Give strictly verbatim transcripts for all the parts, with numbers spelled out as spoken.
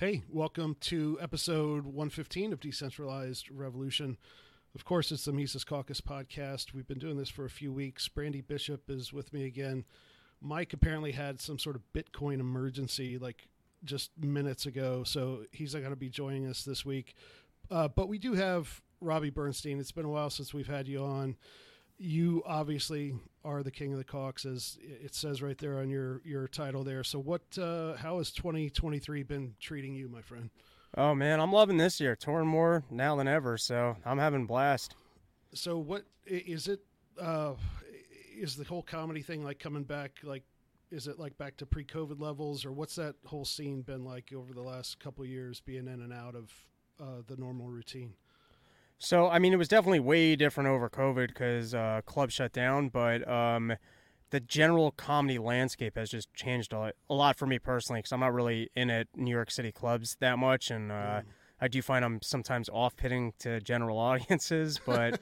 Hey, welcome to episode one fifteen of Decentralized Revolution. Of course, it's the Mises Caucus podcast. We've been doing this for a few weeks. Brandy Bishop is with me again. Mike apparently had some sort of Bitcoin emergency like just minutes ago, so he's not going to be joining us this week. Uh, but we do have Robbie Bernstein. It's been a while since we've had you on. You obviously are the king of the Caucus, as it says right there on your, your title there. So what? Uh, how has twenty twenty-three been treating you, my friend? Oh, man, I'm loving this year. Touring more now than ever, so I'm having a blast. So what is it? Uh, is the whole comedy thing like coming back? Like, is it like back to pre-COVID levels, or what's that whole scene been like over the last couple of years, being in and out of uh, the normal routine? So, I mean, it was definitely way different over COVID because uh, clubs shut down, but um, the general comedy landscape has just changed a lot, a lot for me personally because I'm not really in at New York City clubs that much, and uh, mm. I do find I'm sometimes off-pitting to general audiences, but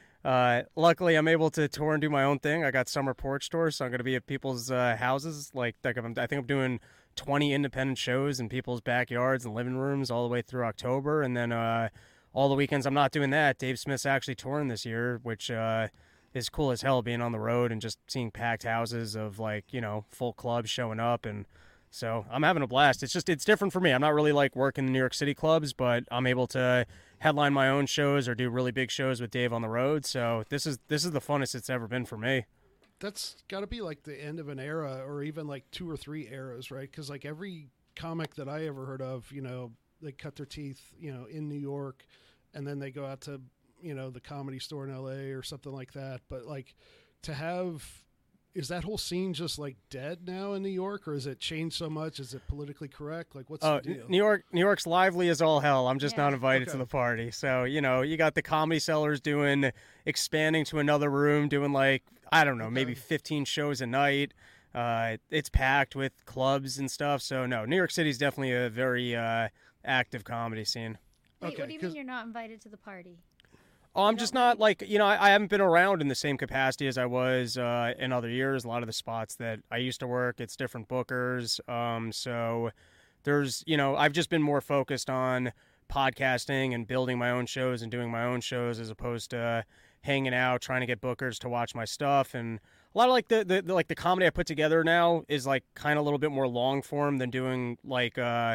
uh, luckily I'm able to tour and do my own thing. I got summer porch tours, so I'm going to be at people's uh, houses. Like, like I'm, I think I'm doing twenty independent shows in people's backyards and living rooms all the way through October, and then uh, all the weekends I'm not doing that. Dave Smith's actually touring this year, which uh, is cool as hell, being on the road and just seeing packed houses of, like, you know, full clubs showing up. And so I'm having a blast. It's just, it's different for me. I'm not really like working the New York City clubs, but I'm able to headline my own shows or do really big shows with Dave on the road. So this is, this is the funnest it's ever been for me. That's got to be like the end of an era, or even like two or three eras, right? Because like every comic that I ever heard of, you know, they cut their teeth, you know, in New York, and then they go out to, you know, the Comedy Store in L A or something like that. But like to have, is that whole scene just like dead now in New York, or has it changed so much? Is it politically correct? Like, what's uh, the deal? New York, New York's lively as all hell. I'm just yeah. not invited Okay. to the party. So, you know, you got the Comedy Sellers doing, expanding to another room, doing like, I don't know, Okay. maybe fifteen shows a night. Uh, it's packed with clubs and stuff. So no, New York City's definitely a very uh, active comedy scene. Wait, Okay, what do you 'cause- mean you're not invited to the party? Oh, I'm You just don't not like- like, you know, I, I haven't been around in the same capacity as I was uh, in other years. A lot of the spots that I used to work, it's different bookers. Um, so there's, you know, I've just been more focused on podcasting and building my own shows and doing my own shows as opposed to hanging out, trying to get bookers to watch my stuff. And a lot of like the, the, the like the comedy I put together now is like kind of a little bit more long form than doing like uh,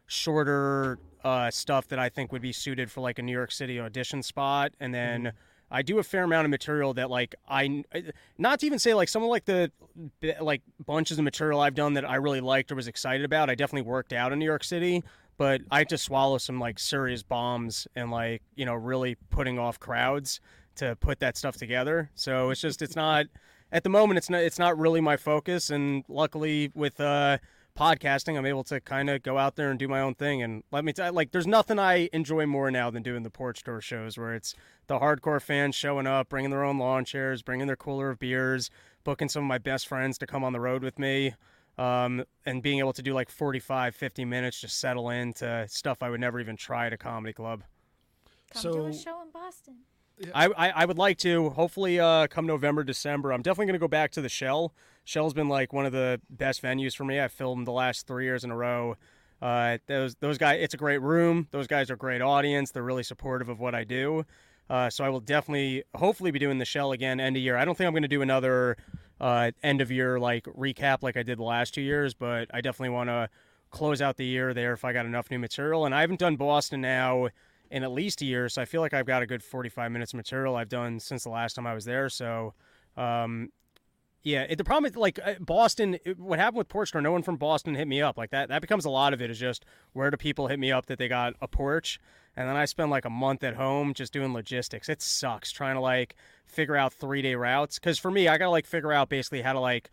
shorter uh, stuff that I think would be suited for like a New York City audition spot. And then mm-hmm. I do a fair amount of material that like I, not to even say like some of like the like bunches of material I've done that I really liked or was excited about. I definitely worked out in New York City, but I had to swallow some like serious bombs and like, you know, really putting off crowds to put that stuff together. So it's just, it's not, at the moment, it's not, it's not really my focus. And luckily with uh, podcasting, I'm able to kind of go out there and do my own thing. And let me tell you, like, there's nothing I enjoy more now than doing the porch tour shows where it's the hardcore fans showing up, bringing their own lawn chairs, bringing their cooler of beers, booking some of my best friends to come on the road with me. Um, and being able to do like forty-five, fifty minutes, just settle into stuff I would never even try at a comedy club. Come So- to a show in Boston. I, I, I would like to, hopefully uh, come November, December. I'm definitely going to go back to the Shell. Shell's been like one of the best venues for me. I've filmed the last three years in a row. Uh, those those guys, it's a great room. Those guys are a great audience. They're really supportive of what I do. Uh, so I will definitely, hopefully be doing the Shell again end of year. I don't think I'm going to do another uh, end of year like recap like I did the last two years, but I definitely want to close out the year there if I got enough new material. And I haven't done Boston now in at least a year, so I feel like I've got a good forty-five minutes of material I've done since the last time I was there. So, um, yeah, it, the problem is, like, Boston, it, what happened with Porch Tour, no one from Boston hit me up. Like, that, that becomes a lot of it is just where do people hit me up that they got a porch? And then I spend, like, a month at home just doing logistics. It sucks trying to, like, figure out three-day routes. Because for me, I got to, like, figure out basically how to, like,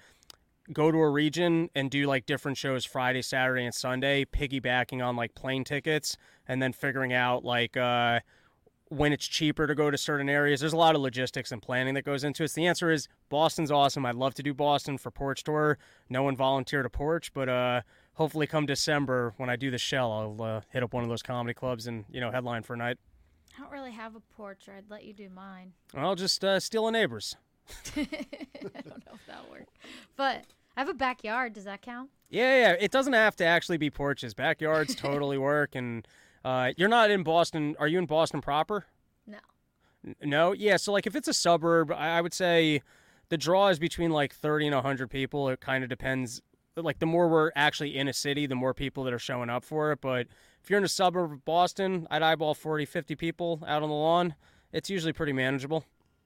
go to a region and do like different shows Friday, Saturday, and Sunday, piggybacking on like plane tickets, and then figuring out like uh, when it's cheaper to go to certain areas. There's a lot of logistics and planning that goes into it. So the answer is Boston's awesome. I'd love to do Boston for Porch Tour. No one volunteered a porch, but uh, hopefully come December when I do the Shell, I'll uh, hit up one of those comedy clubs and, you know, headline for a night. I don't really have a porch, or I'd let you do mine. I'll just uh, steal a neighbor's. I don't know if that'll work. But I have a backyard. Does that count? Yeah, yeah. It doesn't have to actually be porches. Backyards totally work. And uh, you're not in Boston. Are you in Boston proper? No. N- No? Yeah, so like if it's a suburb, I I would say the draw is between like thirty and one hundred people. It kind of depends. Like the more we're actually in a city, the more people that are showing up for it. But if you're in a suburb of Boston, I'd eyeball forty, fifty people out on the lawn. It's usually pretty manageable.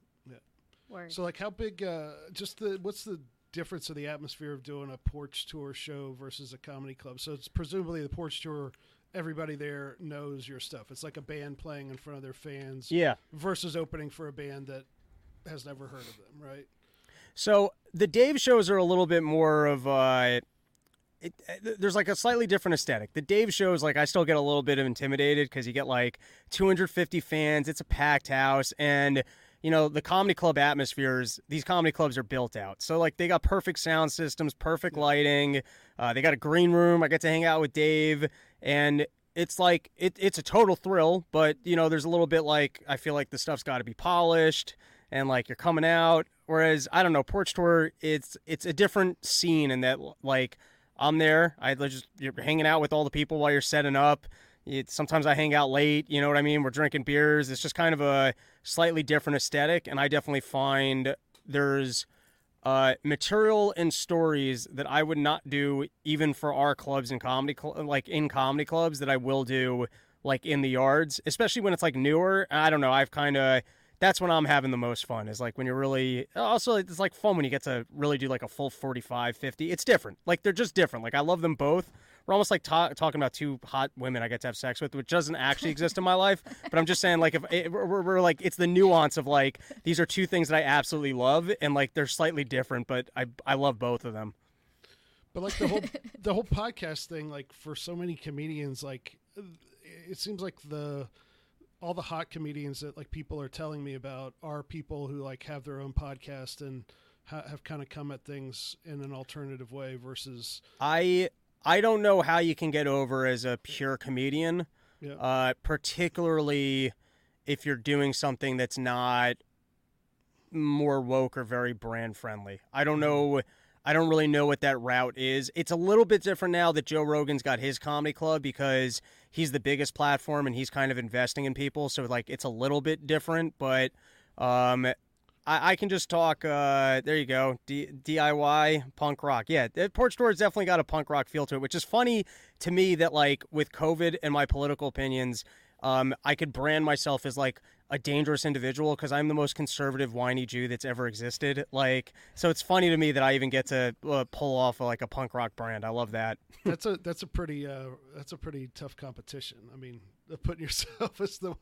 Word. So, like, how big? Uh, just the what's the difference of the atmosphere of doing a porch tour show versus a comedy club? So it's presumably the porch tour. Everybody there knows your stuff. It's like a band playing in front of their fans. Yeah. Versus opening for a band that has never heard of them, right? So the Dave shows are a little bit more of uh it, there's like a slightly different aesthetic. The Dave shows, like I still get a little bit of intimidated because you get like two hundred fifty fans. It's a packed house, and you know the comedy club atmospheres. These comedy clubs are built out, so like they got perfect sound systems, perfect lighting. Uh, they got a green room. I get to hang out with Dave, and it's like it, it's a total thrill. But you know, there's a little bit like I feel like the stuff's got to be polished, and like you're coming out. Whereas I don't know, Porch Tour, it's it's a different scene in that like I'm there, I just you're hanging out with all the people while you're setting up. It, sometimes I hang out late, you know what I mean? We're drinking beers. It's just kind of a slightly different aesthetic, and I definitely find there's uh, material and stories that I would not do even for our clubs and comedy cl- like in comedy clubs that I will do like in the yards, especially when it's like newer. I don't know. I've kind of that's when I'm having the most fun is like when you're really also it's like fun when you get to really do like a full forty-five, fifty. It's different. Like they're just different. Like I love them both. We're almost like ta- talking about two hot women I get to have sex with, which doesn't actually exist in my life. But I'm just saying, like, if it, we're, we're like, it's the nuance of like these are two things that I absolutely love, and like they're slightly different, but I I love both of them. But like the whole the whole podcast thing, like for so many comedians, like it seems like the all the hot comedians that like people are telling me about are people who like have their own podcast and ha- have kind of come at things in an alternative way versus I. I don't know how you can get over as a pure comedian, yeah. uh, particularly if you're doing something that's not more woke or very brand friendly. I don't know. I don't really know what that route is. It's a little bit different now that Joe Rogan's got his comedy club because he's the biggest platform and he's kind of investing in people. So like it's a little bit different, but um, I, I can just talk, uh, there you go, D- DIY, punk rock. Yeah, Porch Tour's definitely got a punk rock feel to it, which is funny to me that, like, with COVID and my political opinions, um, I could brand myself as, like, a dangerous individual because I'm the most conservative, whiny Jew that's ever existed. Like, so it's funny to me that I even get to uh, pull off, a, like, a punk rock brand. I love that. that's a that's a pretty uh, that's a pretty tough competition. I mean, putting yourself as the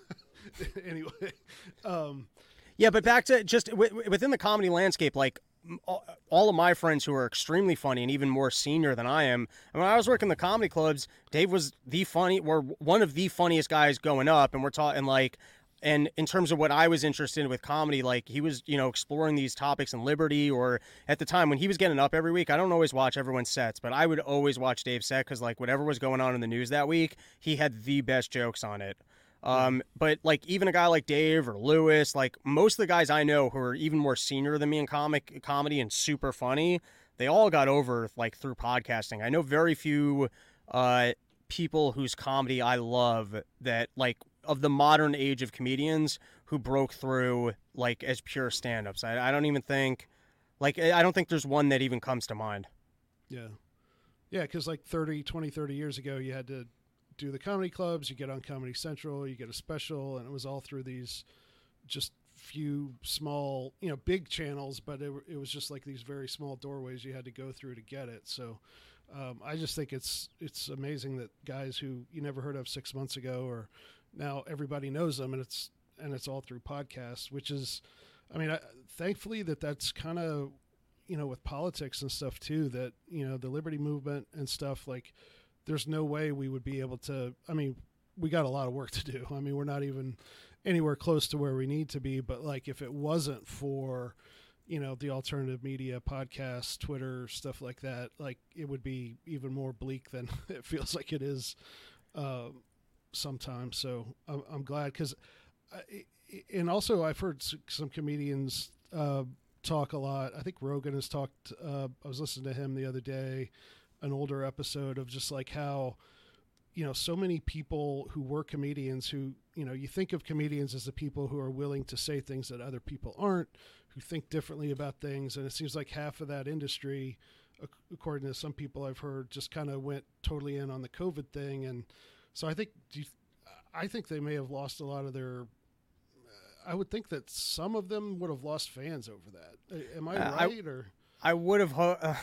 anyway. Um, Yeah, but back to just w- within the comedy landscape, like all of my friends who are extremely funny and even more senior than I am. And when I was working the comedy clubs, Dave was the funny, were one of the funniest guys going up, and we're talking like, and in terms of what I was interested in with comedy, like he was, you know, exploring these topics in Liberty, or at the time when he was getting up every week. I don't always watch everyone's sets, but I would always watch Dave's set because like whatever was going on in the news that week, he had the best jokes on it. Um, but like even a guy like Dave or Lewis, like most of the guys I know who are even more senior than me in comic comedy and super funny, they all got over like through podcasting. I know very few uh, people whose comedy I love that like of the modern age of comedians who broke through like as pure stand-ups. I, I don't even think like I don't think there's one that even comes to mind. Yeah. Yeah. Cause like thirty, twenty, thirty years ago, you had to do the comedy clubs, you get on Comedy Central, you get a special, and it was all through these just few small, you know, big channels, but it, it was just like these very small doorways you had to go through to get it. So um, I just think it's it's amazing that guys who you never heard of six months ago, or now everybody knows them, and it's and it's all through podcasts, which is, I mean, I, thankfully that that's kind of, you know, with politics and stuff too, that, you know, the Liberty movement and stuff, like, there's no way we would be able to, I mean, we got a lot of work to do. I mean, we're not even anywhere close to where we need to be, but like if it wasn't for, you know, the alternative media, podcasts, Twitter, stuff like that, like it would be even more bleak than it feels like it is uh, sometimes. So I'm, I'm glad because, and also I've heard some comedians uh, talk a lot. I think Rogan has talked, uh, I was listening to him the other day, an older episode of just like how, you know, so many people who were comedians who, you know, you think of comedians as the people who are willing to say things that other people aren't, who think differently about things. And it seems like half of that industry, according to some people I've heard, just kind of went totally in on the COVID thing. And so I think, do you, I think they may have lost a lot of their, I would think that some of them would have lost fans over that. Am I Uh, right? I- or I would have, ho- uh,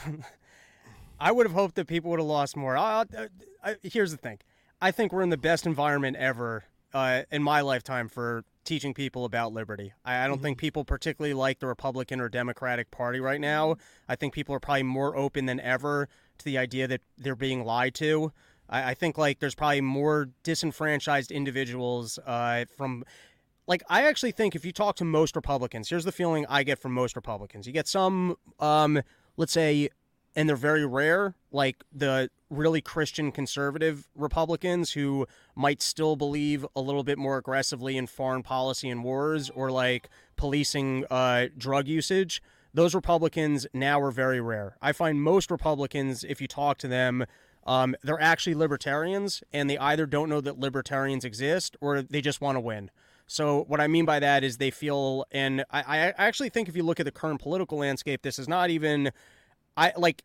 I would have hoped that people would have lost more. I, I, I, here's the thing: I think we're in the best environment ever uh, in my lifetime for teaching people about liberty. I, I don't Mhm. think people particularly like the Republican or Democratic Party right now. I think people are probably more open than ever to the idea that they're being lied to. I, I think like there's probably more disenfranchised individuals uh, from. Like, I actually think if you talk to most Republicans, here's the feeling I get from most Republicans. You get some, um, let's say, and they're very rare, like the really Christian conservative Republicans who might still believe a little bit more aggressively in foreign policy and wars or like policing uh, drug usage. Those Republicans now are very rare. I find most Republicans, if you talk to them, um, they're actually libertarians, and they either don't know that libertarians exist or they just want to win. So what I mean by that is they feel, and I, I actually think if you look at the current political landscape, this is not even, I like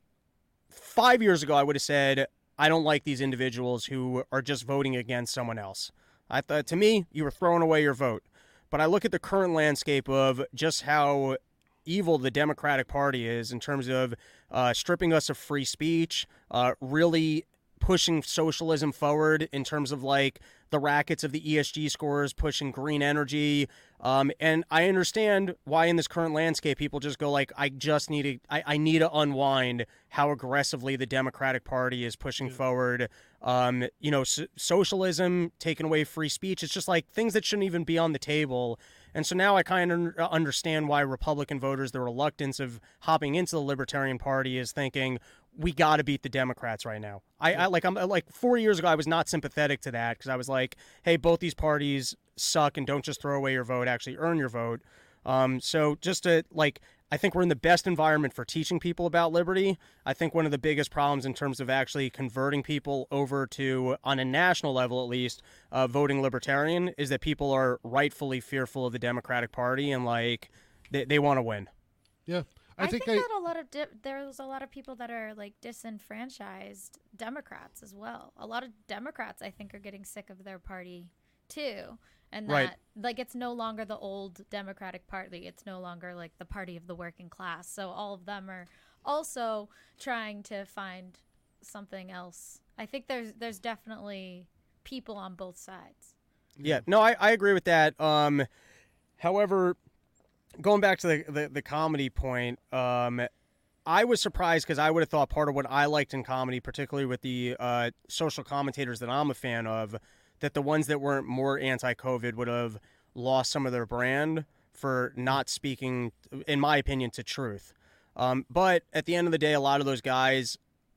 five years ago, I would have said, I don't like these individuals who are just voting against someone else. I thought, to me, you were throwing away your vote. But I look at the current landscape of just how evil the Democratic Party is in terms of uh, stripping us of free speech, uh, really pushing socialism forward in terms of like the rackets of the E S G scores, pushing green energy. Um, and I understand why in this current landscape, people just go like, I just need to, I, I need to unwind how aggressively the Democratic Party is pushing Yeah. forward. Um, you know, so- socialism, taking away free speech. It's just like things that shouldn't even be on the table. And so now I kind of understand why Republican voters, the reluctance of hopping into the Libertarian Party is thinking, we got to beat the Democrats right now. I, I like I'm like four years ago I was not sympathetic to that because I was like, hey, both these parties suck and don't just throw away your vote, actually earn your vote. Um, so just to like, I think we're in the best environment for teaching people about liberty. I think one of the biggest problems in terms of actually converting people over to, on a national level at least, uh, voting libertarian is that people are rightfully fearful of the Democratic Party and like they, they want to win. yeah, I, I, think, think, I, that a lot of di- there's a lot of people that are like disenfranchised Democrats as well. A lot of Democrats, I think, are getting sick of their party too, and that Right. like it's no longer the old Democratic Party. It's no longer like the party of the working class. So all of them are also trying to find something else. I think there's there's definitely people on both sides. Yeah, no, I, I agree with that. Um, however, going back to the, the, the comedy point, um, I was surprised because I would have thought part of what I liked in comedy, particularly with the uh, social commentators that I'm a fan of, that the ones that weren't more anti-COVID would have lost some of their brand for not speaking, in my opinion, to truth. Um, but at the end of the day, a lot of those guys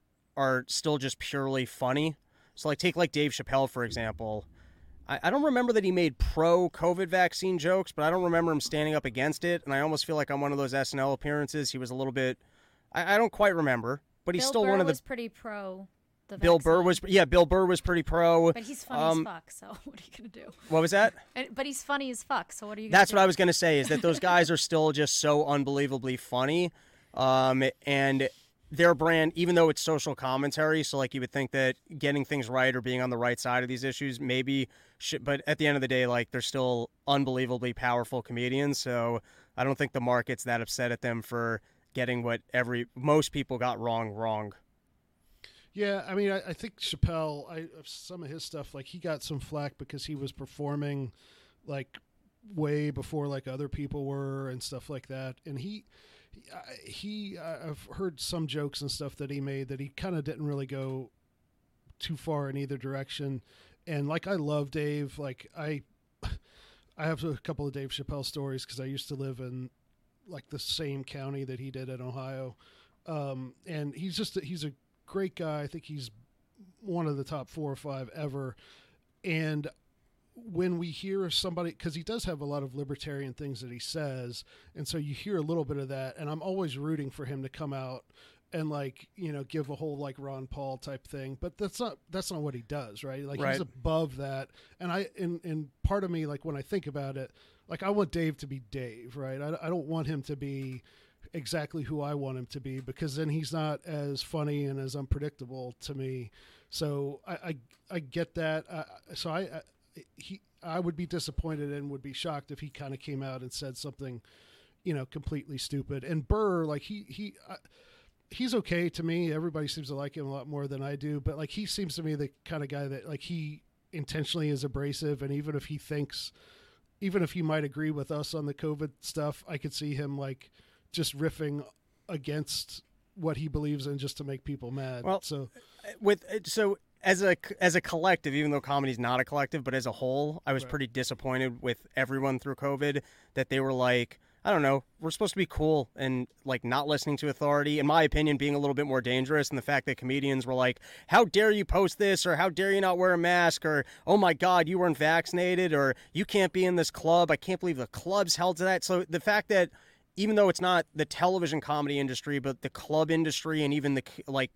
are still just purely funny. So like take like Dave Chappelle, for example. I, I don't remember that he made pro-COVID vaccine jokes, but I don't remember him standing up against it. And I almost feel like on one of those S N L appearances, he was a little bit, I, I don't quite remember, but he's Bill still Burr one of the, was pretty pro. The Bill Burr vaccine, was, yeah, Bill Burr was pretty pro. but he's funny um, as fuck. So what are you gonna do? What was that? And, but he's funny as fuck. So what are you? Gonna That's do? what I was going to say, is that those guys are still just so unbelievably funny. Um, and their brand, even though it's social commentary, so like you would think that getting things right or being on the right side of these issues maybe should, but at the end of the day, like they're still unbelievably powerful comedians. So I don't think the market's that upset at them for getting what every, most people got wrong, wrong. yeah, I mean, I, I think Chappelle, I some of his stuff, like he got some flack because he was performing like way before like other people were and stuff like that. And he, he, he I've heard some jokes and stuff that he made that he kind of didn't really go too far in either direction. And like, I love Dave. Like I, I have a couple of Dave Chappelle stories because I used to live in like the same county that he did in Ohio. Um, and he's just, he's a great guy. I think he's one of the top four or five ever. And when we hear somebody, because he does have a lot of libertarian things that he says, and so you hear a little bit of that, and I'm always rooting for him to come out and like, you know, give a whole like Ron Paul type thing, but that's not that's not what he does, right? Like right. he's above that, and I and and part of me, like when I think about it, like I want Dave to be Dave, right? I, I don't want him to be exactly who I want him to be, because then he's not as funny and as unpredictable to me. So I I, I get that. Uh, so I, I he I would be disappointed and would be shocked if he kind of came out and said something, you know, completely stupid. And Burr, like he he. I, he's okay to me. Everybody seems to like him a lot more than I do, but like he seems to me the kind of guy that like he intentionally is abrasive, and even if he thinks, even if he might agree with us on the COVID stuff, I could see him like just riffing against what he believes in just to make people mad. Well, so with so as a as a collective, even though comedy's not a collective, but as a whole, I was right. pretty disappointed with everyone through COVID that they were like, I don't know, we're supposed to be cool and like not listening to authority, in my opinion, being a little bit more dangerous. And the fact that comedians were like, how dare you post this, or how dare you not wear a mask, or oh my God, you weren't vaccinated, or you can't be in this club. I can't believe the club's held to that. So the fact that even though it's not the television comedy industry, but the club industry, and even the like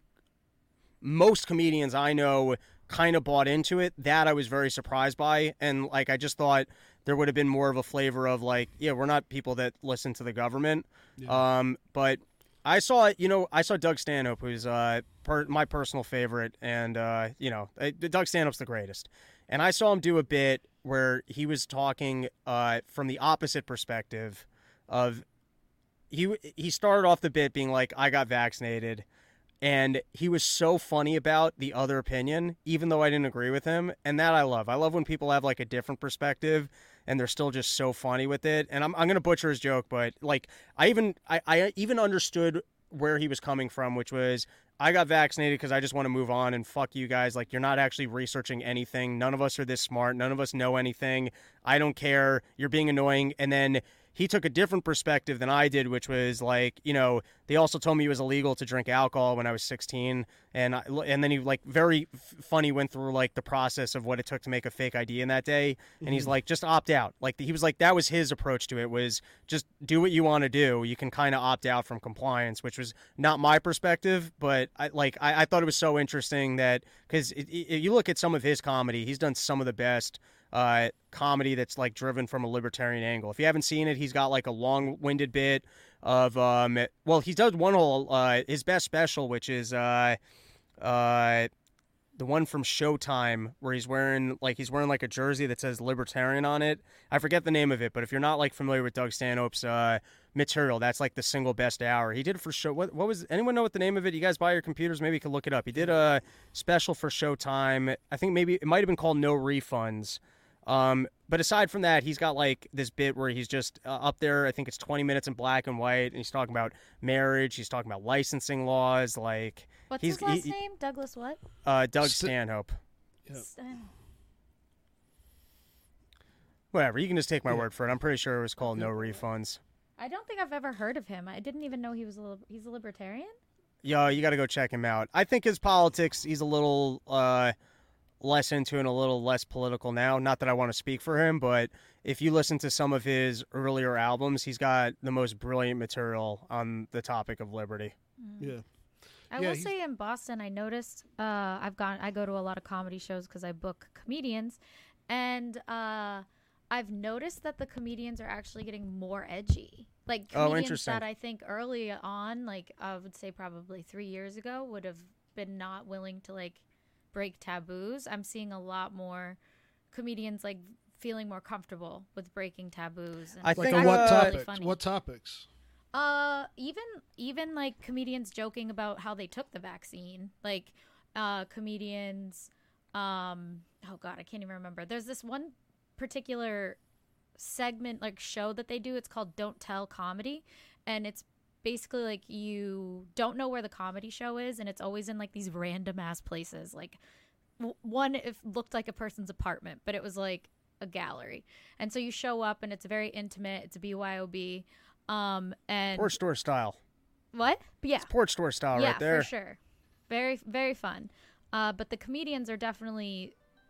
most comedians I know kind of bought into it, that I was very surprised by. And like, I just thought there would have been more of a flavor of like, yeah, we're not people that listen to the government. Yeah. Um, but I saw, you know, I saw Doug Stanhope, who's uh, per, my personal favorite. And, uh, you know, Doug Stanhope's the greatest. And I saw him do a bit where he was talking uh, from the opposite perspective of, he he started off the bit being like, I got vaccinated. And he was so funny about the other opinion, even though I didn't agree with him. And that I love. I love when people have like a different perspective and they're still just so funny with it. And I'm I'm going to butcher his joke, but like I even I, I even understood where he was coming from, which was, I got vaccinated because I just want to move on, and fuck you guys. Like, you're not actually researching anything. None of us are this smart. None of us know anything. I don't care. You're being annoying. And then he took a different perspective than I did, which was like, you know, they also told me it was illegal to drink alcohol when I was sixteen. And I, and then he like very f- funny went through like the process of what it took to make a fake I D in that day. And mm-hmm. he's like, just opt out. Like he was like, that was his approach to it, was just do what you want to do. You can kind of opt out from compliance, which was not my perspective. But I like, I, I thought it was so interesting that, because you look at some of his comedy, he's done some of the best uh comedy that's like driven from a libertarian angle. If you haven't seen it, he's got like a long-winded bit of um well he does one whole uh his best special, which is uh uh the one from Showtime, where he's wearing like he's wearing like a jersey that says libertarian on it. I forget the name of it, but if you're not like familiar with Doug Stanhope's uh material, that's like the single best hour. He did it for show what what was anyone know what the name of it? You guys buy your computers, maybe you can look it up. He did a special for Showtime. I think maybe it might have been called No Refunds. Um, but aside from that, he's got like this bit where he's just uh, up there. I think it's twenty minutes in black and white, and he's talking about marriage. He's talking about licensing laws. Like, what's he's, his last he, name? Douglas what? Uh, Doug St- Stanhope. Yep. Stan- Whatever. You can just take my yeah. word for it. I'm pretty sure it was called No Refunds. I don't think I've ever heard of him. I didn't even know he was a li- he's a libertarian. Yeah, you got to go check him out. I think his politics, he's a little uh, less into and a little less political now. Not that I want to speak for him, but if you listen to some of his earlier albums, he's got the most brilliant material on the topic of liberty. Mm. Yeah. I yeah, will he's... say in Boston, I noticed uh, I've gone. I go to a lot of comedy shows because I book comedians, and uh, I've noticed that the comedians are actually getting more edgy. Like comedians oh, that I think early on, like I would say probably three years ago, would have been not willing to like break taboos. I'm seeing a lot more comedians like feeling more comfortable with breaking taboos. And I like think on what uh, topics? Really what topics? Uh, even even like comedians joking about how they took the vaccine. Like, uh, comedians. Um, oh God, I can't even remember. There's this one particular segment, like show that they do. It's called Don't Tell Comedy, and it's basically like you don't know where the comedy show is, and it's always in like these random ass places. Like w- one, it looked like a person's apartment, but it was like a gallery, and so you show up, and it's very intimate. It's a B Y O B. Um, and porch store style. What? But yeah, it's porch store style yeah, right there. for sure. Very, very fun. Uh, but the comedians are definitely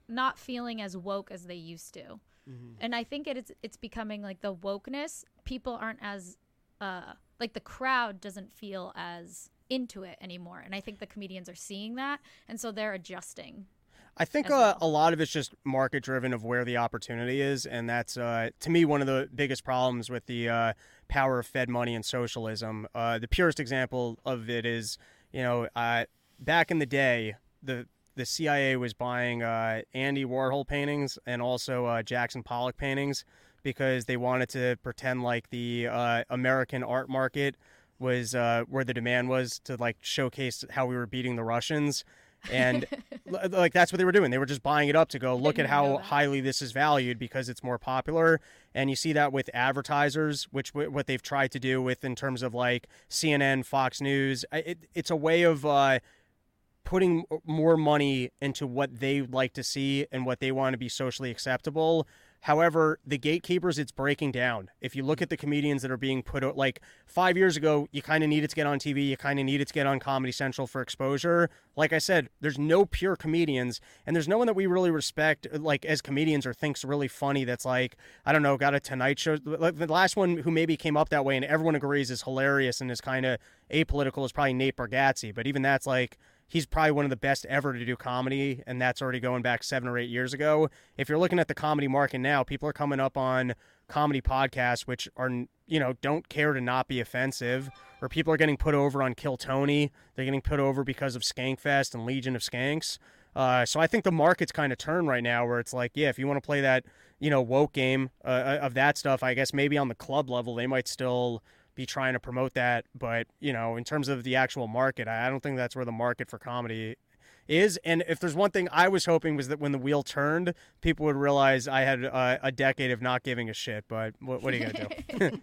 not feeling as woke as they used to. Mm-hmm. And I think it is it's becoming like the wokeness, people aren't as uh like the crowd doesn't feel as into it anymore. And I think the comedians are seeing that, and so they're adjusting. I think uh, well. a lot of it's just market driven of where the opportunity is, and that's uh, to me one of the biggest problems with the uh, power of Fed money and socialism. Uh, the purest example of it is, you know, uh, back in the day, the the C I A was buying uh, Andy Warhol paintings and also uh, Jackson Pollock paintings because they wanted to pretend like the uh, American art market was uh, where the demand was to like showcase how we were beating the Russians. And like that's what they were doing. They were just buying it up to go look at how highly this is valued because it's more popular. And you see that with advertisers, which w- what they've tried to do with in terms of like C N N, Fox News. It, it's a way of uh, putting more money into what they like to see and what they want to be socially acceptable. However, the gatekeepers, it's breaking down. If you look at the comedians that are being put out, like five years ago, you kind of needed to get on T V. You kind of needed to get on Comedy Central for exposure. Like I said, there's no pure comedians, and there's no one that we really respect, like as comedians, or thinks really funny. That's like, I don't know, got a Tonight Show. Like the last one who maybe came up that way, and everyone agrees is hilarious and is kind of apolitical is probably Nate Bargatze. But even that's like, he's probably one of the best ever to do comedy, and that's already going back seven or eight years ago. If you're looking at the comedy market now, people are coming up on comedy podcasts, which are, you know, don't care to not be offensive, or people are getting put over on Kill Tony. They're getting put over because of Skankfest and Legion of Skanks. Uh, so I think the market's kind of turned right now where it's like, yeah, if you want to play that, you know, woke game uh, of that stuff, I guess maybe on the club level, they might still be trying to promote that, but you know, in terms of the actual market, I don't think that's where the market for comedy is. And if there's one thing I was hoping was that when the wheel turned, people would realize I had uh, a decade of not giving a shit. But what, what are you gonna do?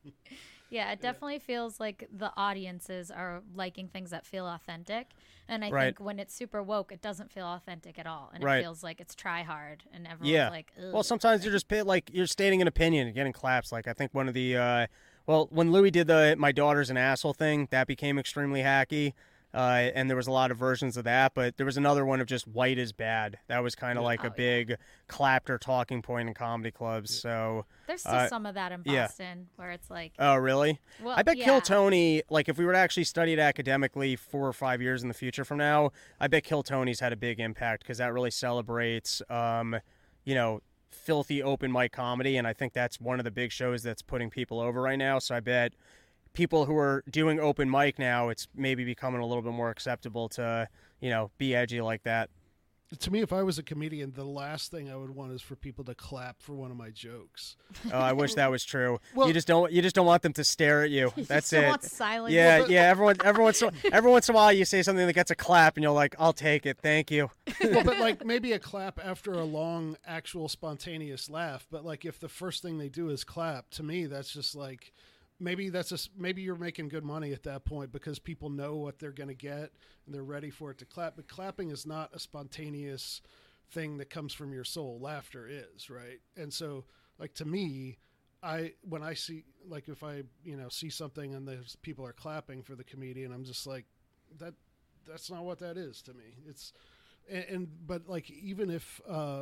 Yeah, it definitely feels like the audiences are liking things that feel authentic, and I right. think when it's super woke, it doesn't feel authentic at all, and right. it feels like it's try hard, and everyone's yeah. like, ugh. Well, sometimes you're just like you're stating an opinion and getting claps. Like I think one of the uh, Well, when Louis did the "my daughter's an asshole" thing, that became extremely hacky, uh, and there was a lot of versions of that. But there was another one of just "white is bad." That was kind of like oh, a big yeah. clapped or talking point in comedy clubs. Yeah. So there's still uh, some of that in yeah. Boston, where it's like, oh, really? well, I bet yeah. Kill Tony, like if we were to actually study it academically four or five years in the future from now, I bet Kill Tony's had a big impact because that really celebrates, um, you know, filthy open mic comedy, and I think that's one of the big shows that's putting people over right now. So I bet people who are doing open mic now, it's maybe becoming a little bit more acceptable to, you know, be edgy like that. To me, if I was a comedian, the last thing I would want is for people to clap for one of my jokes. Oh, I wish that was true. Well, you just don't. You just don't want them to stare at you. You That's just it. want silence. Yeah, Well, but- yeah. Everyone, every once, in- every once in a while, you say something that gets a clap, and you're like, "I'll take it, thank you." Well, but like maybe a clap after a long, actual spontaneous laugh. But like if the first thing they do is clap, to me, that's just like maybe that's just maybe you're making good money at that point because people know what they're going to get and they're ready for it to clap. But clapping is not a spontaneous thing that comes from your soul. Laughter is, right? And so like to me, I when I see like if I you know see something and there's people are clapping for the comedian, I'm just like that that's not what that is to me. It's and, and but like even if uh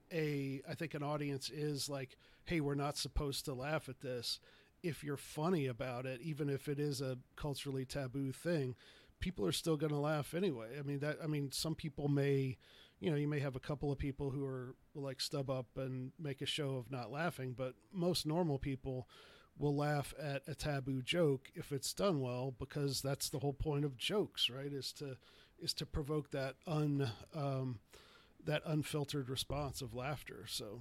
a I think an audience is like, hey, we're not supposed to laugh at this, if you're funny about it, even if it is a culturally taboo thing, people are still going to laugh anyway. I mean that I mean some people may, you know, you may have a couple of people who are will like stub up and make a show of not laughing, but most normal people will laugh at a taboo joke if it's done well, because that's the whole point of jokes, right? Is to is to provoke that un um, that unfiltered response of laughter. So,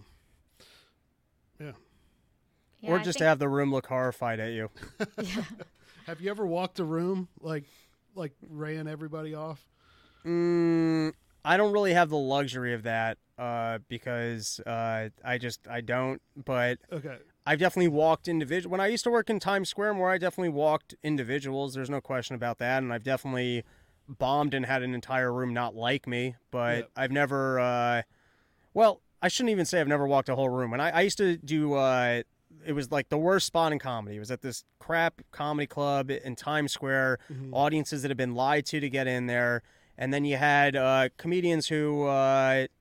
yeah. Yeah, or I just think- to have the room look horrified at you. Yeah. Have you ever walked a room like like ran everybody off? Mm, I don't really have the luxury of that uh, because uh, I just I don't. But Okay. I've definitely walked individual. When I used to work in Times Square more, I definitely walked individuals. There's no question about that. And I've definitely bombed and had an entire room not like me. But Yep. I've never, uh, well, I shouldn't even say I've never walked a whole room. And I, I used to do, uh, it was like the worst spot in comedy. It was at this crap comedy club in Times Square, Mhm. audiences that had been lied to to get in there. And then you had uh, comedians who, uh,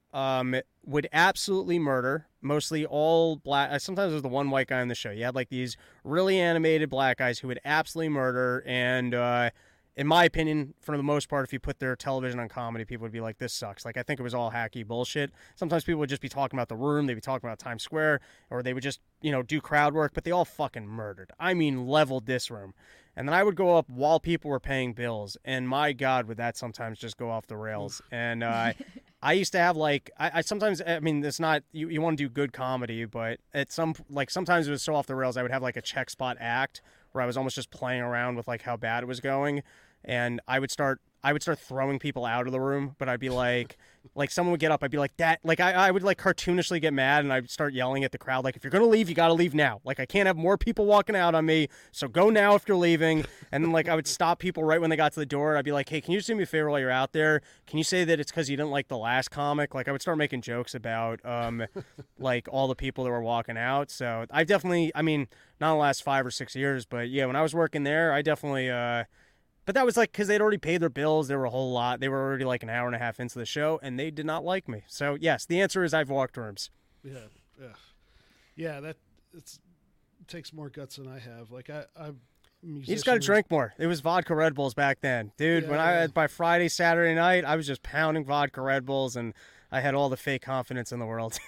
um, would absolutely murder mostly all black. Sometimes there's the one white guy on the show. You had like these really animated black guys who would absolutely murder. And uh, in my opinion, for the most part, if you put their television on comedy, people would be like, this sucks. Like, I think it was all hacky bullshit. Sometimes people would just be talking about the room. They'd be talking about Times Square, or they would just, you know, do crowd work, but they all fucking murdered. I mean, leveled this room. And then I would go up while people were paying bills. And my God, would that sometimes just go off the rails. And uh, I used to have like, I, I sometimes, I mean, it's not, you, you want to do good comedy, but at some, like sometimes it was so off the rails, I would have like a check spot act where I was almost just playing around with like how bad it was going. And I would start, I would start throwing people out of the room, but I'd be like, like someone would get up, I'd be like that, like I, I would like cartoonishly get mad, and I'd start yelling at the crowd, like, if you're gonna leave, you gotta leave now. Like, I can't have more people walking out on me, so go now if you're leaving. And then like I would stop people right when they got to the door. I'd be like, hey, can you just do me a favor while you're out there? Can you say that it's because you didn't like the last comic? Like, I would start making jokes about um like all the people that were walking out. So I definitely, I mean, not in the last five or six years, but yeah, when I was working there, I definitely uh but that was like because they'd already paid their bills. There were a whole lot. They were already like an hour and a half into the show, and they did not like me. So, yes, the answer is I've walked rooms. Yeah, yeah. Yeah, that it's, it takes more guts than I have. Like, I, I'm You just got to drink more. It was vodka Red Bulls back then. Dude, yeah, when I, by Friday, Saturday night, I was just pounding vodka Red Bulls, and I had all the fake confidence in the world.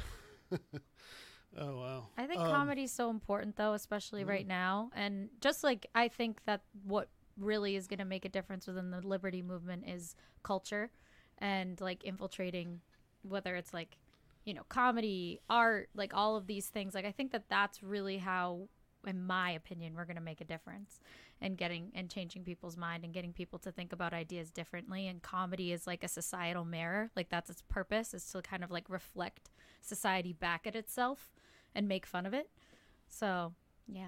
Oh, wow. I think um, comedy's so important, though, especially mm-hmm. right now. And just like I think that what really is going to make a difference within the liberty movement is culture and like infiltrating, whether it's like, you know, comedy, art, like all of these things. Like, I think that that's really how, in my opinion, we're going to make a difference and getting and changing people's mind and getting people to think about ideas differently. And comedy is like a societal mirror. Like, that's its purpose, is to kind of like reflect society back at itself and make fun of it. So, yeah.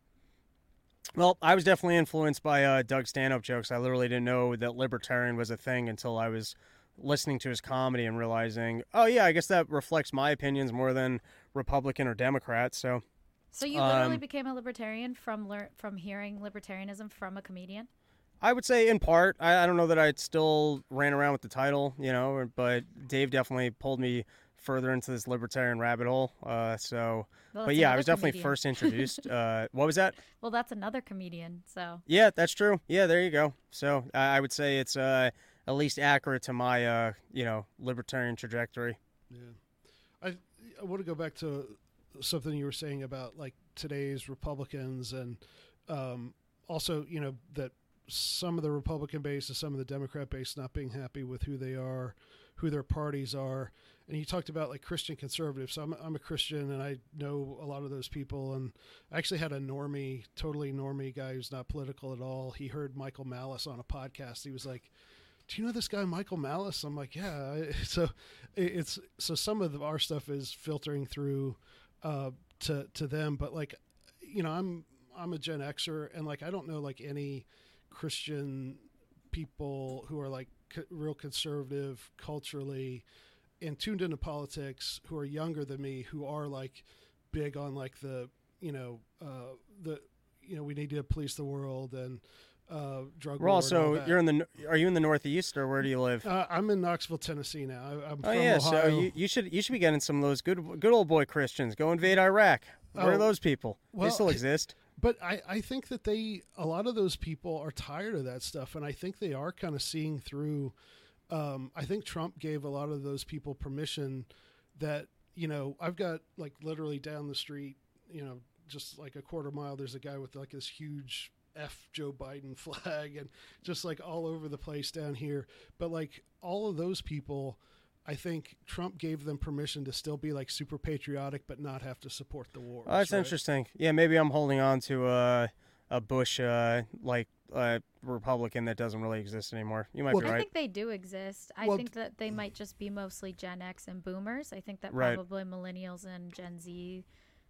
Well, I was definitely influenced by uh, Doug Stanhope jokes. I literally didn't know that libertarian was a thing until I was listening to his comedy and realizing, oh, yeah, I guess that reflects my opinions more than Republican or Democrat. So so you literally um, became a libertarian from lear- from hearing libertarianism from a comedian? I would say in part. I, I don't know that I still ran around with the title, you know, but Dave definitely pulled me further into this libertarian rabbit hole. Uh, so, well, but yeah, I was comedian. definitely first introduced. uh, what was that? Well, that's another comedian. So yeah, that's true. Yeah, there you go. So uh, I would say it's uh, at least accurate to my, uh, you know, libertarian trajectory. Yeah, I I want to go back to something you were saying about like today's Republicans, and um, also, you know, that some of the Republican base and some of the Democrat base not being happy with who they are, who their parties are. And you talked about like Christian conservatives. So I'm, I'm a Christian, and I know a lot of those people. And I actually had a normie, totally normie guy who's not political at all. He heard Michael Malice on a podcast. He was like, do you know this guy, Michael Malice? I'm like, yeah. So it's, so some of our stuff is filtering through uh, to, to them. But like, you know, I'm, I'm a Gen Xer, and like, I don't know like any Christian people who are like co- real conservative culturally and tuned into politics, who are younger than me, who are like big on like the, you know, uh, the, you know, we need to police the world and uh, drug war. Well, also, you're in the, are you in the Northeast, or where do you live? Uh, I'm in Knoxville, Tennessee now. I, I'm oh from yeah, Ohio. so you, you should you should be getting some of those good good old boy Christians. Go invade Iraq. Where oh, are those people? Well, they still exist. But I, I think that they, a lot of those people are tired of that stuff, and I think they are kind of seeing through. Um, I think Trump gave a lot of those people permission that, you know, I've got like literally down the street, you know, just like a quarter mile, there's a guy with like this huge F Joe Biden flag and just like all over the place down here. But like all of those people, I think Trump gave them permission to still be like super patriotic, but not have to support the war. Oh, that's right? interesting. Yeah, maybe I'm holding on to uh, a Bush uh, like uh, Republican that doesn't really exist anymore. You might well, be right. I think they do exist. I well, think that they might just be mostly Gen X and Boomers. I think that right. probably millennials and Gen Z,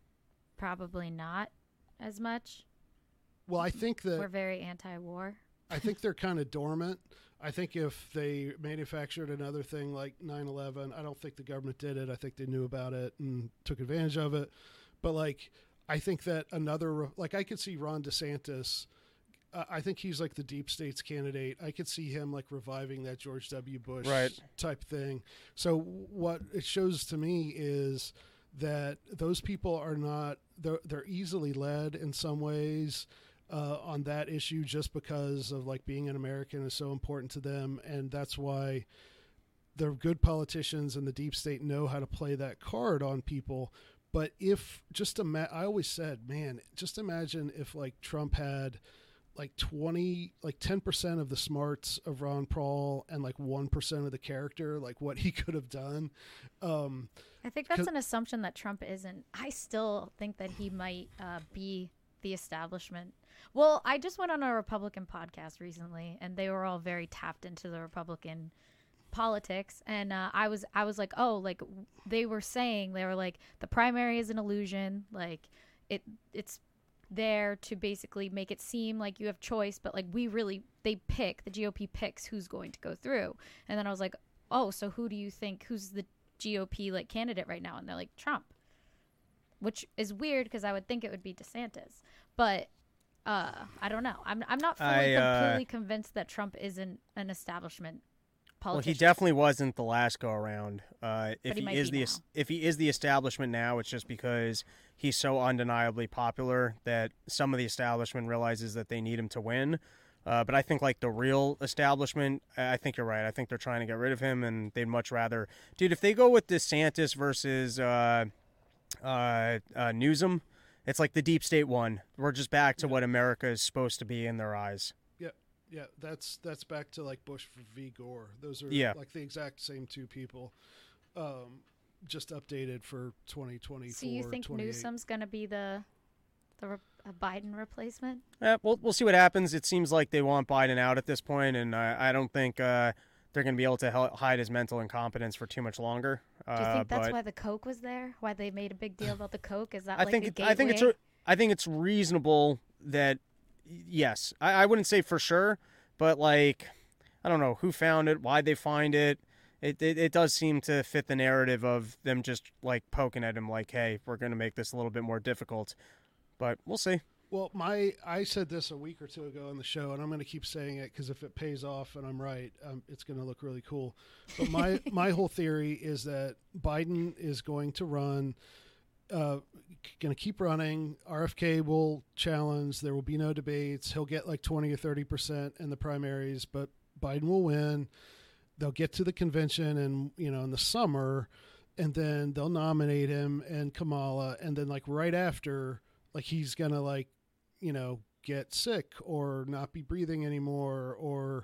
probably not as much. Well, I think that we're very anti-war. I think they're kind of dormant. I think if they manufactured another thing like nine eleven, I don't think the government did it. I think they knew about it and took advantage of it. But like, I think that another, like I could see Ron DeSantis uh, I think he's like the deep state's candidate. I could see him like reviving that George W. Bush Right. type thing. So what it shows to me is that those people are not, they're, they're easily led in some ways uh, on that issue just because of like being an American is so important to them. And that's why they're good politicians and the deep state know how to play that card on people. But if just ima- I always said, man, just imagine if like Trump had like twenty, like ten percent of the smarts of Ron Paul and like one percent of the character, like what he could have done. Um, I think that's an assumption that Trump isn't. I still think that he might uh, be the establishment. Well, I just went on a Republican podcast recently, and they were all very tapped into the Republican politics, and uh, I was I was like, oh, like they were saying, they were like, the primary is an illusion, like it it's there to basically make it seem like you have choice, but like we really they pick the G O P picks who's going to go through. And then I was like, oh, so who do you think who's the G O P like candidate right now? And they're like, Trump, which is weird because I would think it would be DeSantis, but uh I don't know. I'm I'm not fully I, uh, completely convinced that Trump isn't an establishment politician. Well, he definitely wasn't the last go around. Uh, if he he, might is be the now. if he is the establishment now, it's just because he's so undeniably popular that some of the establishment realizes that they need him to win. Uh, but I think like the real establishment, I I think you're right. I think they're trying to get rid of him, and they'd much rather, dude. If they go with DeSantis versus uh, uh, uh, Newsom, it's like the deep state one. We're just back to Yeah. what America is supposed to be in their eyes. Yeah, that's that's back to like Bush v. Gore. Those are Yeah. like the exact same two people, um, just updated for twenty twenty-four. So you think twenty-eight. Newsom's going to be the the re- a Biden replacement? Eh, we'll we'll see what happens. It seems like they want Biden out at this point, and I, I don't think uh, they're going to be able to hel- hide his mental incompetence for too much longer. Uh, Do you think that's but why the Coke was there? Why they made a big deal about the Coke? Is that I like think a it- gateway? I think it's re- I think it's reasonable that yes, I, I wouldn't say for sure, but like I don't know who found it, why they find it. It, it it does seem to fit the narrative of them just like poking at him, like, hey, we're going to make this a little bit more difficult. But we'll see. Well, my I said this a week or two ago on the show, and I'm going to keep saying it because if it pays off and I'm right, um, it's going to look really cool. But my my whole theory is that Biden is going to run, uh, going to keep running. R F K will challenge. There will be no debates. He'll get like twenty or thirty percent in the primaries, but Biden will win. They'll get to the convention, and you know, in the summer, and then they'll nominate him and Kamala, and then like right after, like he's gonna like, you know, get sick or not be breathing anymore, or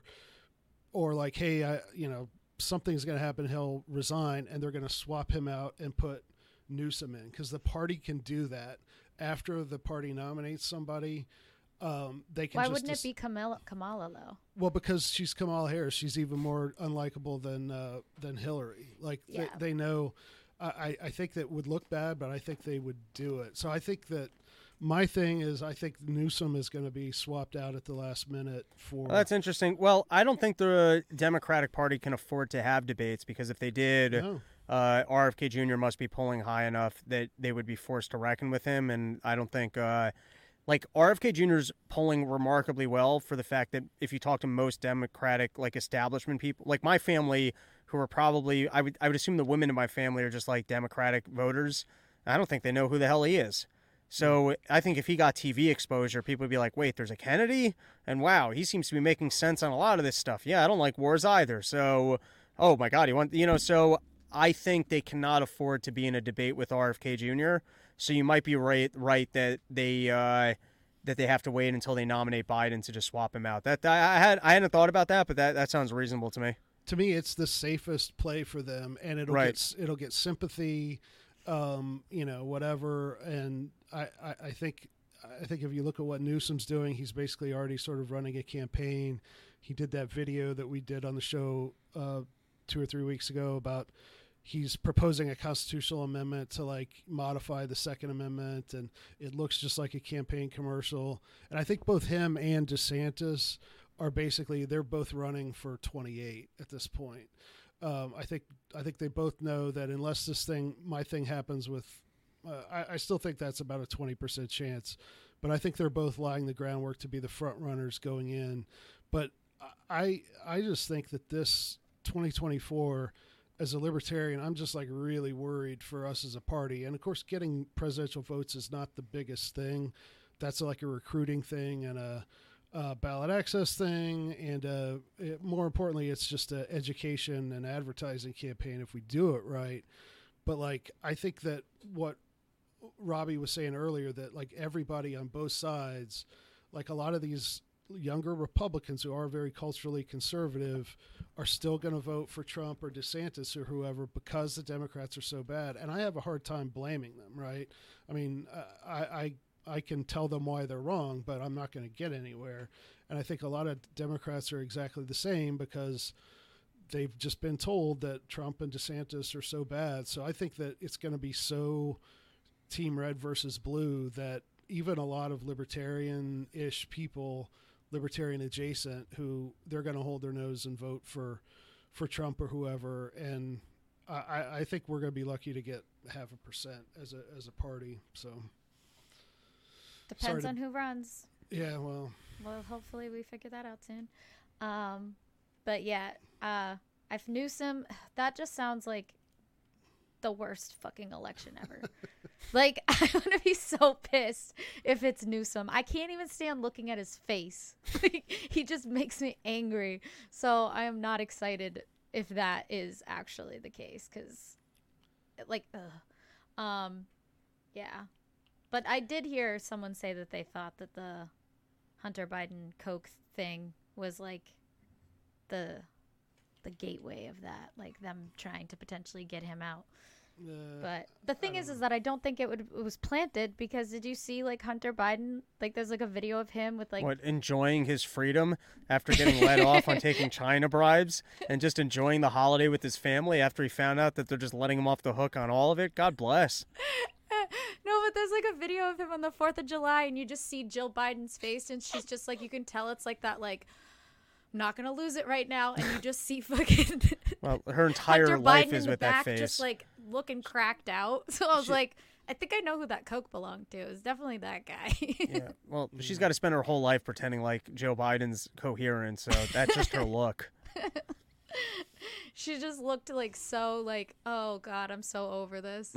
or like, hey, I, you know, something's gonna happen. He'll resign, and they're gonna swap him out and put Newsom in because the party can do that after the party nominates somebody. Um, they can Why just wouldn't dis- it be Kamala, Kamala though? well, because she's Kamala Harris, she's even more unlikable than uh, than Hillary. Like Yeah. they, they know. I, I think that would look bad, but I think they would do it. So I think that my thing is, I think Newsom is going to be swapped out at the last minute for. Well, that's interesting. Well, I don't think the Democratic Party can afford to have debates because if they did, No. uh, R F K Junior must be polling high enough that they would be forced to reckon with him. And I don't think, uh, like, R F K Junior's polling remarkably well for the fact that if you talk to most Democratic, like, establishment people, like my family, who are probably, I would, I would assume the women in my family are just like Democratic voters. I don't think they know who the hell he is. So I think if he got T V exposure, people would be like, wait, there's a Kennedy? And wow, he seems to be making sense on a lot of this stuff. Yeah, I don't like wars either. So, oh my God, he want, you know, so I think they cannot afford to be in a debate with R F K Junior So you might be right, right that they, uh, that they have to wait until they nominate Biden to just swap him out. That I had, I hadn't thought about that, but that, that sounds reasonable to me. To me, it's the safest play for them, and it'll Right. get it'll get sympathy, um, you know, whatever. And I, I, I think I think if you look at what Newsom's doing, he's basically already sort of running a campaign. He did that video that we did on the show uh, two or three weeks ago about he's proposing a constitutional amendment to like modify the Second Amendment, and it looks just like a campaign commercial. And I think both him and DeSantis are basically, they're both running for twenty-eight at this point. Um, I think I think they both know that unless this thing, my thing happens with Uh, I, I still think that's about a twenty percent chance, but I think they're both laying the groundwork to be the front runners going in. But I I just think that this twenty twenty-four, as a libertarian, I'm just like really worried for us as a party. And of course, getting presidential votes is not the biggest thing. That's like a recruiting thing and a, a ballot access thing. And uh, it, more importantly, it's just an education and advertising campaign if we do it right. But like, I think that what Robbie was saying earlier, that like everybody on both sides, like a lot of these younger Republicans who are very culturally conservative are still going to vote for Trump or DeSantis or whoever because the Democrats are so bad. And I have a hard time blaming them, right? I mean, I, I, I can tell them why they're wrong, but I'm not going to get anywhere. And I think a lot of Democrats are exactly the same because they've just been told that Trump and DeSantis are so bad. So I think that it's going to be so team red versus blue that even a lot of libertarian-ish people, libertarian adjacent, who they're going to hold their nose and vote for for Trump or whoever. And I, I think we're going to be lucky to get half a percent as a as a party. So depends to, on who runs. Yeah, well, well, hopefully we figure that out soon. Um, but yeah, uh, if Newsom, that just sounds like the worst fucking election ever. Like, I'm gonna be so pissed if it's Newsom. I can't even stand looking at his face. He just makes me angry. So I am not excited if that is actually the case, because, like, ugh. um, yeah. But I did hear someone say that they thought that the Hunter Biden Coke thing was like the the gateway of that, like them trying to potentially get him out. Uh, but the thing is, know. is that I don't think it would it was planted, because did you see like Hunter Biden? Like, there's like a video of him with like what enjoying his freedom after getting let off on taking China bribes, and just enjoying the holiday with his family after he found out that they're just letting him off the hook on all of it. God bless. No, but there's like a video of him on the fourth of July, and you just see Jill Biden's face, and she's just like, you can tell it's like that, like, I'm not gonna lose it right now, and you just see fucking well, her entire Hunter life Biden is in with the back, that face, just like looking cracked out. So I was she, like, I think I know who that Coke belonged to. It's definitely that guy. Yeah, well, she's got to spend her whole life pretending like Joe Biden's coherent, so that's just her look. She just looked like so like, oh God, I'm so over this.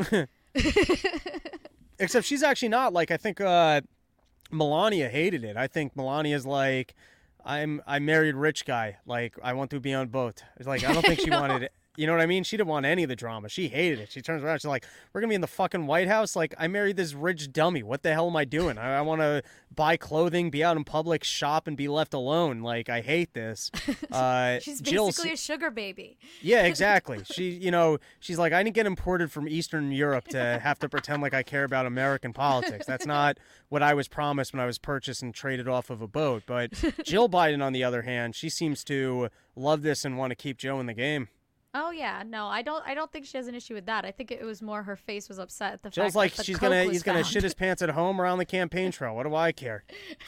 Except she's actually not. Like, I think uh, Melania hated it. I think Melania's like, I'm I married rich guy. Like, I want to be on boat. It's like, I don't think she wanted it. You know what I mean? She didn't want any of the drama. She hated it. She turns around. She's like, we're going to be in the fucking White House? Like, I married this rich dummy. What the hell am I doing? I, I want to buy clothing, be out in public, shop, and be left alone. Like, I hate this. Uh, she's Jill's, basically a sugar baby. Yeah, exactly. She, you know, she's like, I didn't get imported from Eastern Europe to have to pretend like I care about American politics. That's not what I was promised when I was purchased and traded off of a boat. But Jill Biden, on the other hand, she seems to love this and want to keep Joe in the game. Oh yeah, no, I don't. I don't think she has an issue with that. I think it was more her face was upset at the Jill's fact like, that the she's Coke gonna, was he's gonna found. shit his pants at home around the campaign trail. What do I care?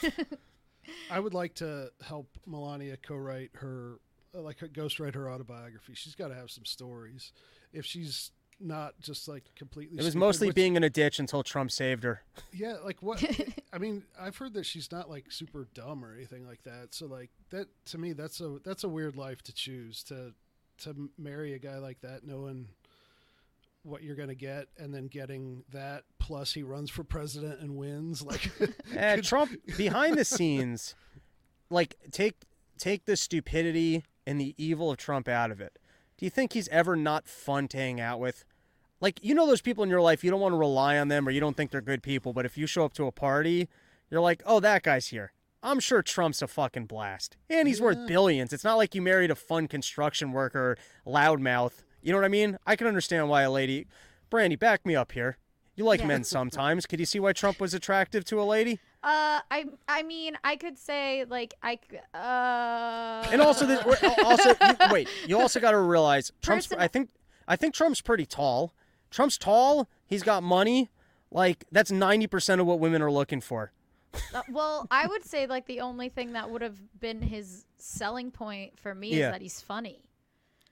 I would like to help Melania co-write her, like, ghostwrite her autobiography. She's got to have some stories. If she's not just like completely, it was stupid, mostly which, being in a ditch until Trump saved her. Yeah, like what? I mean, I've heard that she's not like super dumb or anything like that. So like that to me, that's a that's a weird life to choose to. to marry a guy like that, knowing what you're going to get, and then getting that, plus he runs for president and wins. Like, eh, Trump behind the scenes, like take take the stupidity and the evil of Trump out of it. Do you think he's ever not fun to hang out with? Like, you know those people in your life, you don't want to rely on them, or you don't think they're good people, but if you show up to a party, you're like, oh, that guy's here. I'm sure Trump's a fucking blast. And he's yeah. worth billions. It's not like you married a fun construction worker, loudmouth. You know what I mean? I can understand why a lady... Brandy, back me up here. You like yeah. men sometimes. Could you see why Trump was attractive to a lady? Uh, I I mean, I could say, like, I... Uh... And also, this, also you, wait, you also got to realize, Trump's. Person... I think I think Trump's pretty tall. Trump's tall. He's got money. Like, that's ninety percent of what women are looking for. Uh, well, I would say, like, the only thing that would have been his selling point for me yeah. is that he's funny.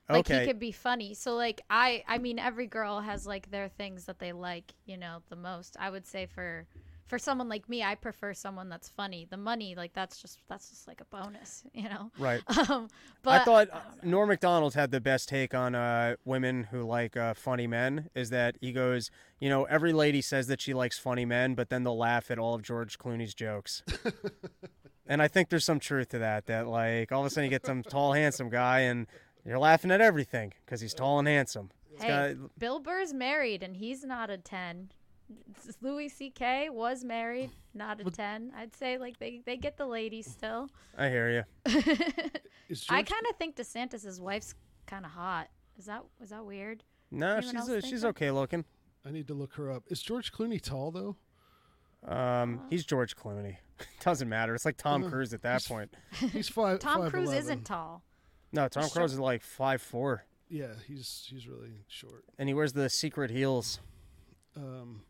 Like Okay. he could be funny. So like I I mean every girl has like their things that they like, you know, the most. I would say for for someone like me, I prefer someone that's funny. The money, like that's just that's just like a bonus, you know. Right. Um but I thought I don't know. Norm Macdonald had the best take on uh, women who like uh, funny men. Is that he goes, you know, every lady says that she likes funny men, but then they'll laugh at all of George Clooney's jokes. And I think there's some truth to that. That like all of a sudden you get some tall, handsome guy, and you're laughing at everything because he's tall and handsome. It's Hey, got- Bill Burr's married and he's not a ten. Louis C K was married, not a ten. I'd say like they, they get the ladies still. I hear you. Is I George- kind of think DeSantis' wife's kind of hot. Is that is that weird? No, Anyone else she's uh, think she's so? okay looking. I need to look her up. Is George Clooney tall though? Um, Uh. he's George Clooney. Doesn't matter. It's like Tom Uh, Cruise at that he's- point. He's five. Tom five Cruise eleven. isn't tall. No, Tom Sure. Cruise is like five four, Yeah, he's he's really short. and he wears the secret heels. Um,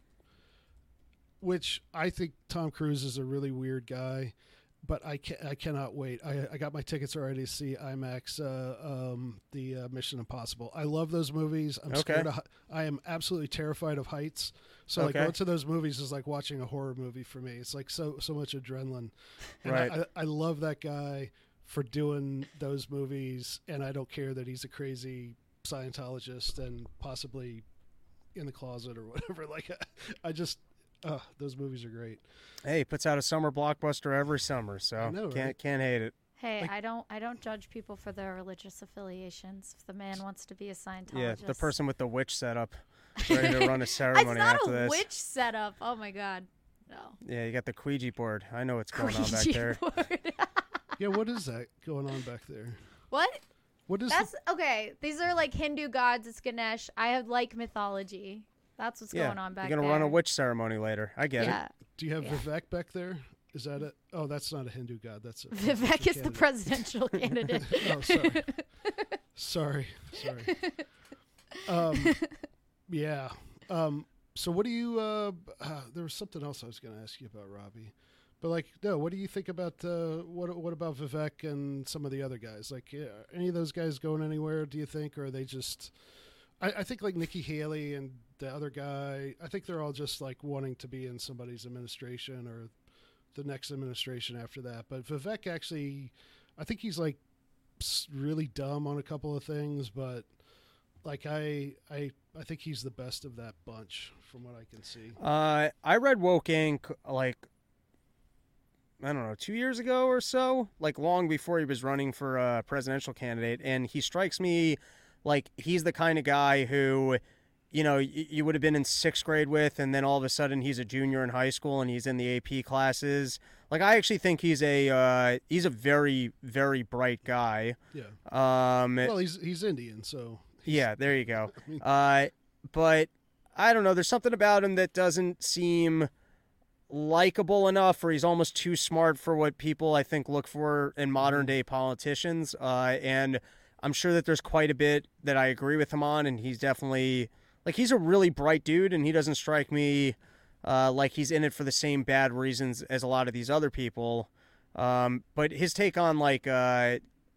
which I think Tom Cruise is a really weird guy, but I can I cannot wait. I I got my tickets already to see IMAX. Uh, um, the uh, Mission Impossible. I love those movies. I'm Okay. scared. Of, hi- I am absolutely terrified of heights. So like Okay. going to those movies is like watching a horror movie for me. It's like so so much adrenaline. And Right. I, I, I love that guy for doing those movies, and I don't care that he's a crazy Scientologist and possibly in the closet or whatever. Like, I, I just, uh, those movies are great. Hey, he puts out a summer blockbuster every summer, so I know, can't right? can't hate it. Hey, Like- I don't I don't judge people for their religious affiliations. If the man wants to be a Scientologist, Yeah, the person with the witch setup, ready to run a ceremony it's not after a this. witch setup. Oh my god, no. Yeah, you got the Ouija board. I know what's going on back Ouija there. board. Yeah, what is that going on back there? What? What is That's okay. These are like Hindu gods. It's Ganesh. I have like mythology. That's what's Yeah, going on back you're gonna there. run a witch ceremony later. I get Yeah, it. Do you have Yeah. Vivek back there? Is that it? Oh, that's not a Hindu god. That's a Vivek is the presidential presidential candidate. Oh, sorry. sorry, sorry. Um, yeah. Um, so what do you? Uh, uh, there was something else I was going to ask you about, Robbie. But like, no, what do you think about uh, what? What about Vivek and some of the other guys? Like, yeah, are any of those guys going anywhere? Do you think, or are they just? I, I think like Nikki Haley and the other guy. I think they're all just like wanting to be in somebody's administration or the next administration after that. But Vivek actually, I think he's like s- really dumb on a couple of things, but like I, I, I think he's the best of that bunch from what I can see. Uh, I read Woke Incorporated like I don't know two years ago or so, like long before he was running for a presidential candidate, and he strikes me like he's the kind of guy who, you know, y- you would have been in sixth grade with, and then all of a sudden he's a junior in high school and he's in the A P classes. Like I actually think he's a uh, he's a very very bright guy. Yeah. Um, Well, he's he's Indian, so yeah, there you go. I mean, Uh, but I don't know. There's something about him that doesn't seem likable enough, or he's almost too smart for what people I think look for in modern day politicians. Uh, and I'm sure that there's quite a bit that I agree with him on, and he's definitely like he's a really bright dude, and he doesn't strike me uh, like he's in it for the same bad reasons as a lot of these other people. Um, but his take on like uh,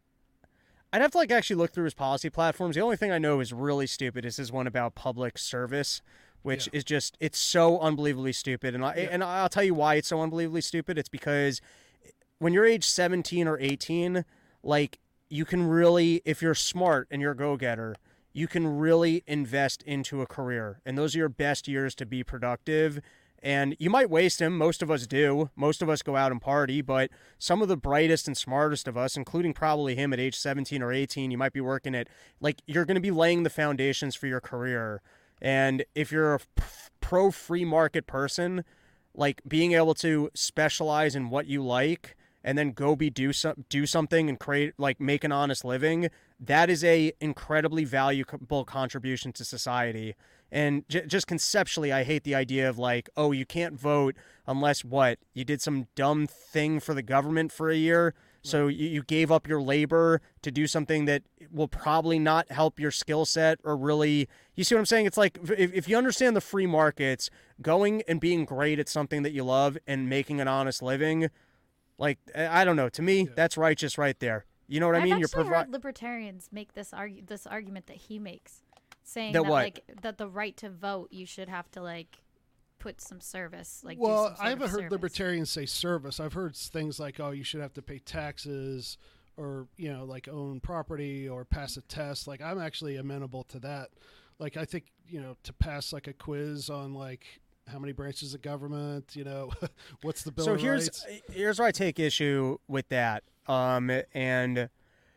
I'd have to like actually look through his policy platforms. The only thing I know is really stupid is his one about public service, which Yeah. is just it's so unbelievably stupid. And I Yeah. and I'll tell you why it's so unbelievably stupid. It's because when you're age seventeen or eighteen, like you can really, if you're smart and you're a go-getter, you can really invest into a career. And those are your best years to be productive. And you might waste them. Most of us do. Most of us go out and party. But some of the brightest and smartest of us, including probably him at age seventeen or eighteen, you might be working at, like, you're going to be laying the foundations for your career. And if you're a pro free market person, like being able to specialize in what you like and then go be do some do something and create like make an honest living, that is a incredibly valuable contribution to society. And j- just conceptually, I hate the idea of like, oh, you can't vote unless what you did some dumb thing for the government for a year. So you, you gave up your labor to do something that will probably not help your skill set or really, you see what I'm saying? It's like, if, if you understand the free markets, going and being great at something that you love and making an honest living, like, I I don't know, to me, Yeah. that's righteous right there. You know what I I've mean? actually You're provi- heard libertarians make this argu- this argument that he makes, saying That that, what? like that the right to vote, you should have to like put some service, like do well, some sort I haven't of heard service. libertarians say service. I've heard things like, oh, you should have to pay taxes, or you know, like own property or pass a test. Like I'm actually amenable to that. Like I think you know to pass like a quiz on like how many branches of government, you know, what's the bill so of here's rights? here's where I take issue with that. Um, and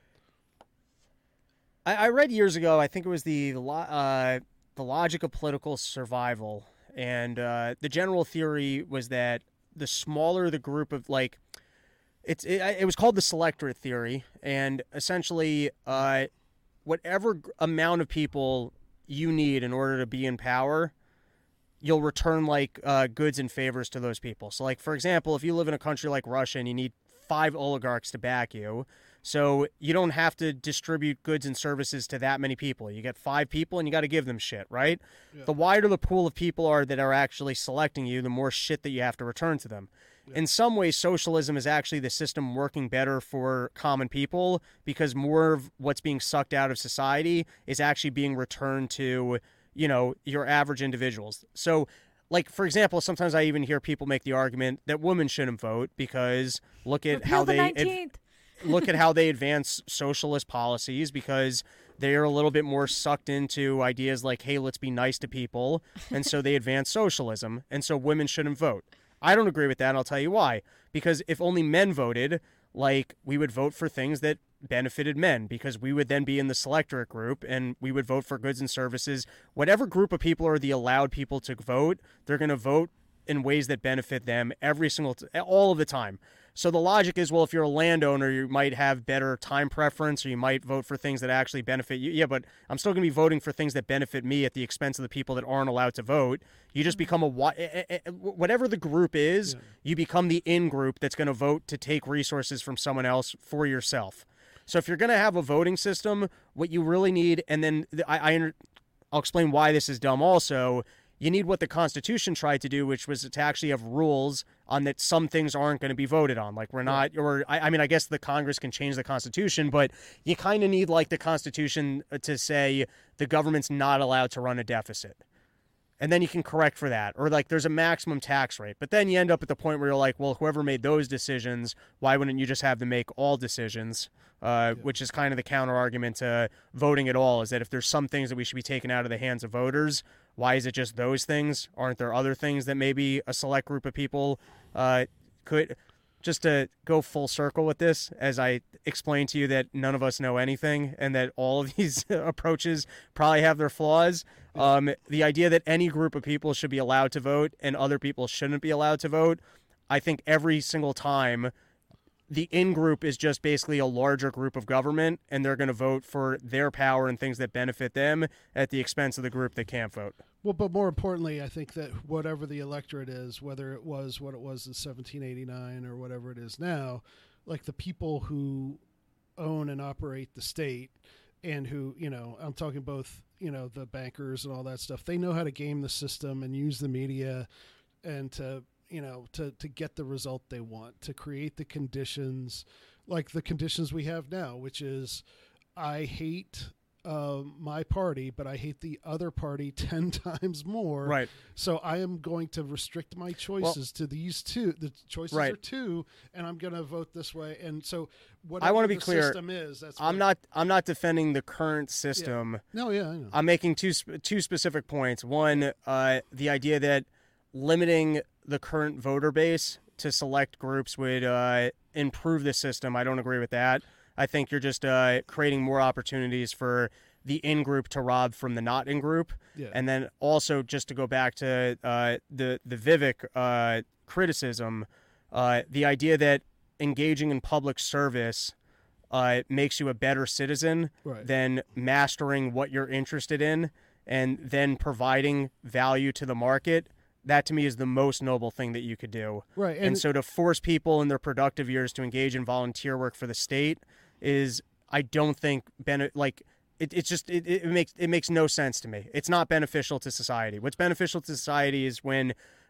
I, I read years ago, I think it was the lo- uh, the logic of political survival, and uh, the general theory was that the smaller the group of like, it's it, it was called the selectorate theory, and essentially, uh, whatever g- amount of people you need in order to be in power, you'll return like uh, goods and favors to those people. So, like for example, if you live in a country like Russia and you need five oligarchs to back you, so you don't have to distribute goods and services to that many people. You get five people and you got to give them shit, right? Yeah. The wider the pool of people are that are actually selecting you, the more shit that you have to return to them. Yeah. In some ways, socialism is actually the system working better for common people because more of what's being sucked out of society is actually being returned to, you know, your average individuals. So, like, for example, sometimes I even hear people make the argument that women shouldn't vote because look at Repeal how the they ad- nineteenth. look at how they advance socialist policies because they are a little bit more sucked into ideas like, hey, let's be nice to people. And so they advance socialism. And so women shouldn't vote. I don't agree with that, and I'll tell you why. Because if only men voted, like, we would vote for things that benefited men, because we would then be in the selectorate group, and we would vote for goods and services. Whatever group of people are the allowed people to vote, they're going to vote in ways that benefit them every single, t- all of the time. So the logic is, well, if you're a landowner, you might have better time preference, or you might vote for things that actually benefit you. Yeah, but I'm still going to be voting for things that benefit me at the expense of the people that aren't allowed to vote. You just become a, whatever the group is, Yeah. you become the in-group that's going to vote to take resources from someone else for yourself. So if you're going to have a voting system, what you really need, and then I, I, I'll explain why this is dumb also, you need what the Constitution tried to do, which was to actually have rules on that some things aren't going to be voted on. Like we're not, or I, I mean, I guess the Congress can change the Constitution, but you kind of need like the Constitution to say the government's not allowed to run a deficit. And then you can correct for that. Or like there's a maximum tax rate. But then you end up at the point where you're like, well, whoever made those decisions, why wouldn't you just have them make all decisions? Uh, Yeah. Which is kind of the counter argument to voting at all, is that if there's some things that we should be taken out of the hands of voters, why is it just those things? Aren't there other things that maybe a select group of people uh, could, just to go full circle with this, as I explained to you that none of us know anything and that all of these approaches probably have their flaws. Um, the idea that any group of people should be allowed to vote and other people shouldn't be allowed to vote, I think every single time the in-group is just basically a larger group of government, and they're going to vote for their power and things that benefit them at the expense of the group that can't vote. Well, but more importantly, I think that whatever the electorate is, whether it was what it was in seventeen eighty-nine or whatever it is now, like the people who own and operate the state and who, you know, I'm talking both, you know, the bankers and all that stuff, they know how to game the system and use the media and to, you know, to, to get the result they want, to create the conditions, like the conditions we have now, which is I hate uh, my party, but I hate the other party ten times more. Right. So I am going to restrict my choices to these two. The choices Right. are two, and I'm going to vote this way. And so whatever I want to be the clear. system is, that's I'm what- not. I'm not defending the current system. No, yeah, I know. I'm making two sp- two specific points. One, uh, the idea that limiting the current voter base to select groups would uh, improve the system. I don't agree with that. I think you're just uh, creating more opportunities for the in-group to rob from the not-in-group. Yeah. And then also, just to go back to uh, the, the Vivek uh, criticism, uh, the idea that engaging in public service uh, makes you a better citizen Right. than mastering what you're interested in and then providing value to the market. That to me is the most noble thing that you could do. Right. And, And, so to force people in their productive years to engage in volunteer work for the state is, I don't think, bene- like, it, it's just, it, it makes it makes no sense to me. It's not beneficial to society. What's beneficial to society is when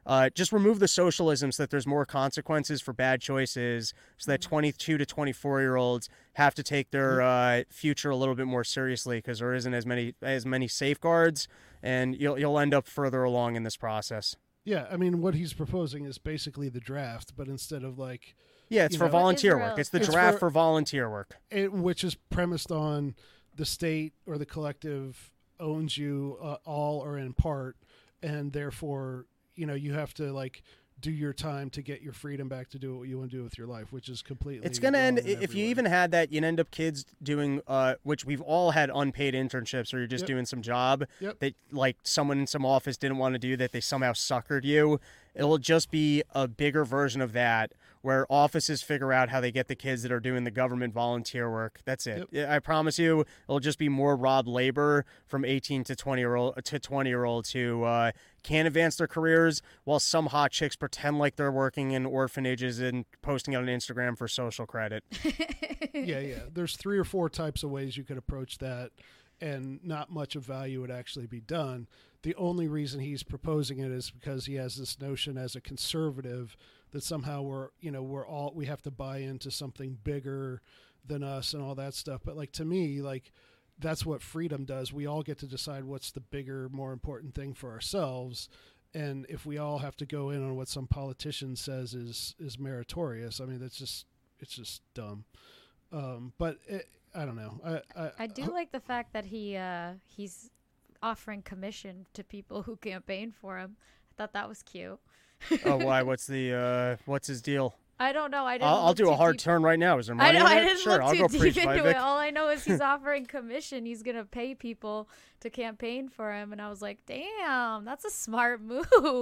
Uh, just remove the socialism so that there's more consequences for bad choices, so that twenty-two to twenty-four year olds have to take their uh, future a little bit more seriously, because there isn't as many as many safeguards, and you'll you'll end up further along in this process. Yeah, I mean, what he's proposing is basically the draft, but instead of like, yeah, it's you for know, volunteer Israel. work. It's the It's draft for- for volunteer work. it, which is premised on the state or the collective owns you uh, all or in part, and therefore, you know, you have to like do your time to get your freedom back to do what you want to do with your life, which is completely. It's going to wrong end, in if every you way. even had that, you'd end up kids doing, uh, which we've all had unpaid internships where you're just Yep. doing some job Yep. that like someone in some office didn't want to do, that they somehow suckered you. It'll just be a bigger version of that, where offices figure out how they get the kids that are doing the government volunteer work. That's it. Yep. I promise you, it'll just be more robbed labor from eighteen to twenty year old to twenty year olds who uh, can advance their careers, while some hot chicks pretend like they're working in orphanages and posting it on Instagram for social credit. yeah, yeah. There's three or four types of ways you could approach that, and not much of value would actually be done. The only reason he's proposing it is because he has this notion as a conservative that somehow we're, you know, we're all, we have to buy into something bigger than us and all that stuff. But like, to me, like, that's what freedom does. We all get to decide what's the bigger, more important thing for ourselves. And if we all have to go in on what some politician says is, is meritorious, I mean, that's just, it's just dumb. Um, but it, I don't know. I, I, I do like the fact that he uh, he's offering commission to people who campaign for him. I thought that was cute. Oh, why? What's the uh, what's his deal? I don't know. I didn't. I'll, I'll look do too a hard deep. turn right now. Is there I money know. in I it? didn't Sure, look I'll too go deep preach into Vivek. it. All I know is he's offering commission. He's gonna pay people to campaign for him, and I was like, "Damn, that's a smart move."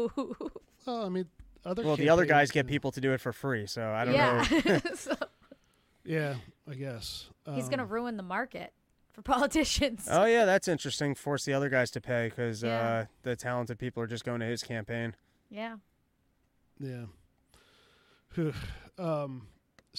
well, I mean, other Well, the other guys campaigns get can- people to do it for free, so I don't yeah. know. So Yeah, I guess. he's gonna Um, ruin the market for politicians. Oh yeah, that's interesting. Force the other guys to pay because Yeah. uh, the talented people are just going to his campaign. Yeah. Yeah. Phew. um,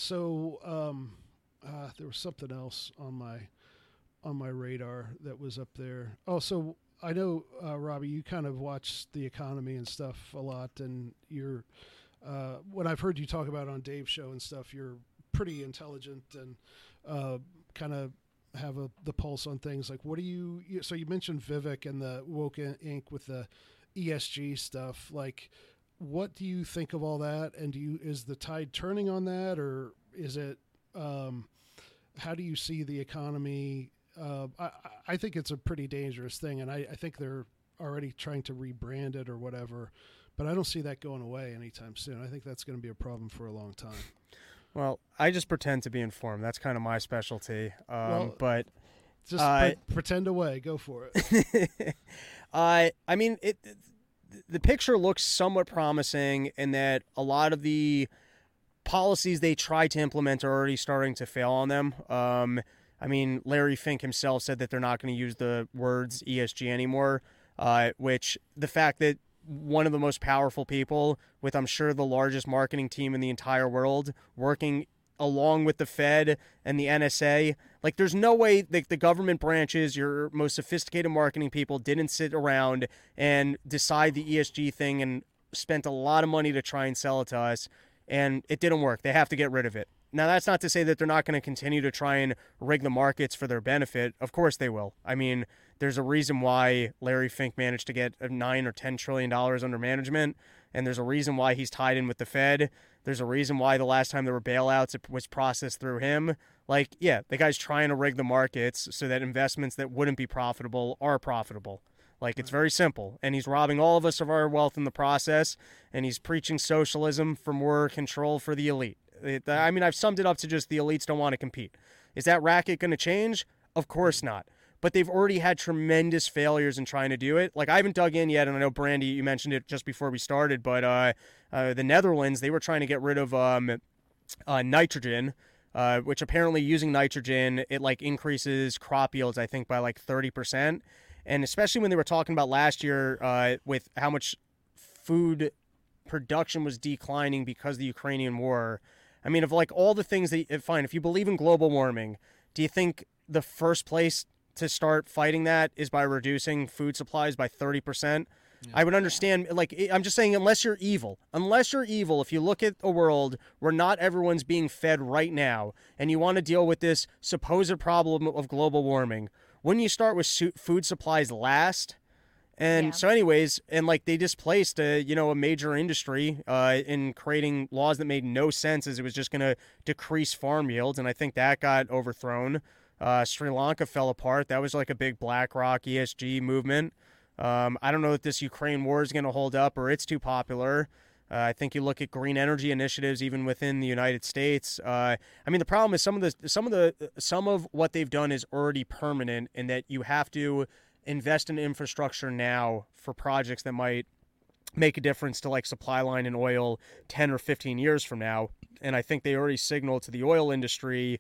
so um, uh, there was something else on my on my radar that was up there. Oh, so I know, uh, Robbie, you kind of watch the economy and stuff a lot, and you're uh, when I've heard you talk about it on Dave's show and stuff, you're pretty intelligent and uh, kind of have a the pulse on things. Like, what do you, you? So you mentioned Vivek and the Woke Incorporated with the E S G stuff. Like, what do you think of all that? And do you, is the tide turning on that, or is it, um, how do you see the economy? Uh, I, I think it's a pretty dangerous thing, and I, I think they're already trying to rebrand it or whatever, but I don't see that going away anytime soon. I think that's going to be a problem for a long time. Well, I just pretend to be informed. That's kind of my specialty. Um, Well, but Just Uh, pre- pretend away. Go for it. uh, I mean, it. The picture looks somewhat promising in that a lot of the policies they try to implement are already starting to fail on them. Um, I mean, Larry Fink himself said that they're not going to use the words E S G anymore, uh, which the fact that one of the most powerful people with, I'm sure, the largest marketing team in the entire world working along with the Fed and the N S A, like there's no way that the government branches, your most sophisticated marketing people didn't sit around and decide the E S G thing and spent a lot of money to try and sell it to us, and it didn't work. They have to get rid of it. Now, that's not to say that they're not going to continue to try and rig the markets for their benefit. Of course they will. I mean, there's a reason why Larry Fink managed to get nine or ten trillion dollars under management, and there's a reason why he's tied in with the Fed. There's a reason why the last time there were bailouts, it was processed through him. Like, yeah, the guy's trying to rig the markets so that investments that wouldn't be profitable are profitable. Like, it's very simple. And he's robbing all of us of our wealth in the process, and he's preaching socialism for more control for the elite. It, I mean, I've summed it up to just the elites don't want to compete. Is that racket going to change? Of course not. But they've already had tremendous failures in trying to do it. Like, I haven't dug in yet, and I know, Brandy, you mentioned it just before we started, but uh, uh, the Netherlands, they were trying to get rid of um, uh, nitrogen, uh, which apparently using nitrogen, it, like, increases crop yields, I think, by, like, thirty percent. And especially when they were talking about last year uh, with how much food production was declining because of the Ukrainian war. I mean, of, like, all the things that, if, fine, if you believe in global warming, do you think the first place to start fighting that is by reducing food supplies by thirty percent? Yeah. I would understand, like, I'm just saying, unless you're evil, unless you're evil, if you look at a world where not everyone's being fed right now, and you want to deal with this supposed problem of global warming, wouldn't you start with food supplies last? And yeah. so anyways, and like they displaced a, you know, a major industry uh, in creating laws that made no sense as it was just going to decrease farm yields. And I think that got overthrown. Uh, Sri Lanka fell apart. That was like a big BlackRock E S G movement. Um, I don't know if this Ukraine war is going to hold up or it's too popular. Uh, I think you look at green energy initiatives even within the United States. Uh, I mean, the problem is some of the some of the some of what they've done is already permanent in that you have to invest in infrastructure now for projects that might make a difference to like supply line and oil ten or fifteen years from now. And I think they already signaled to the oil industry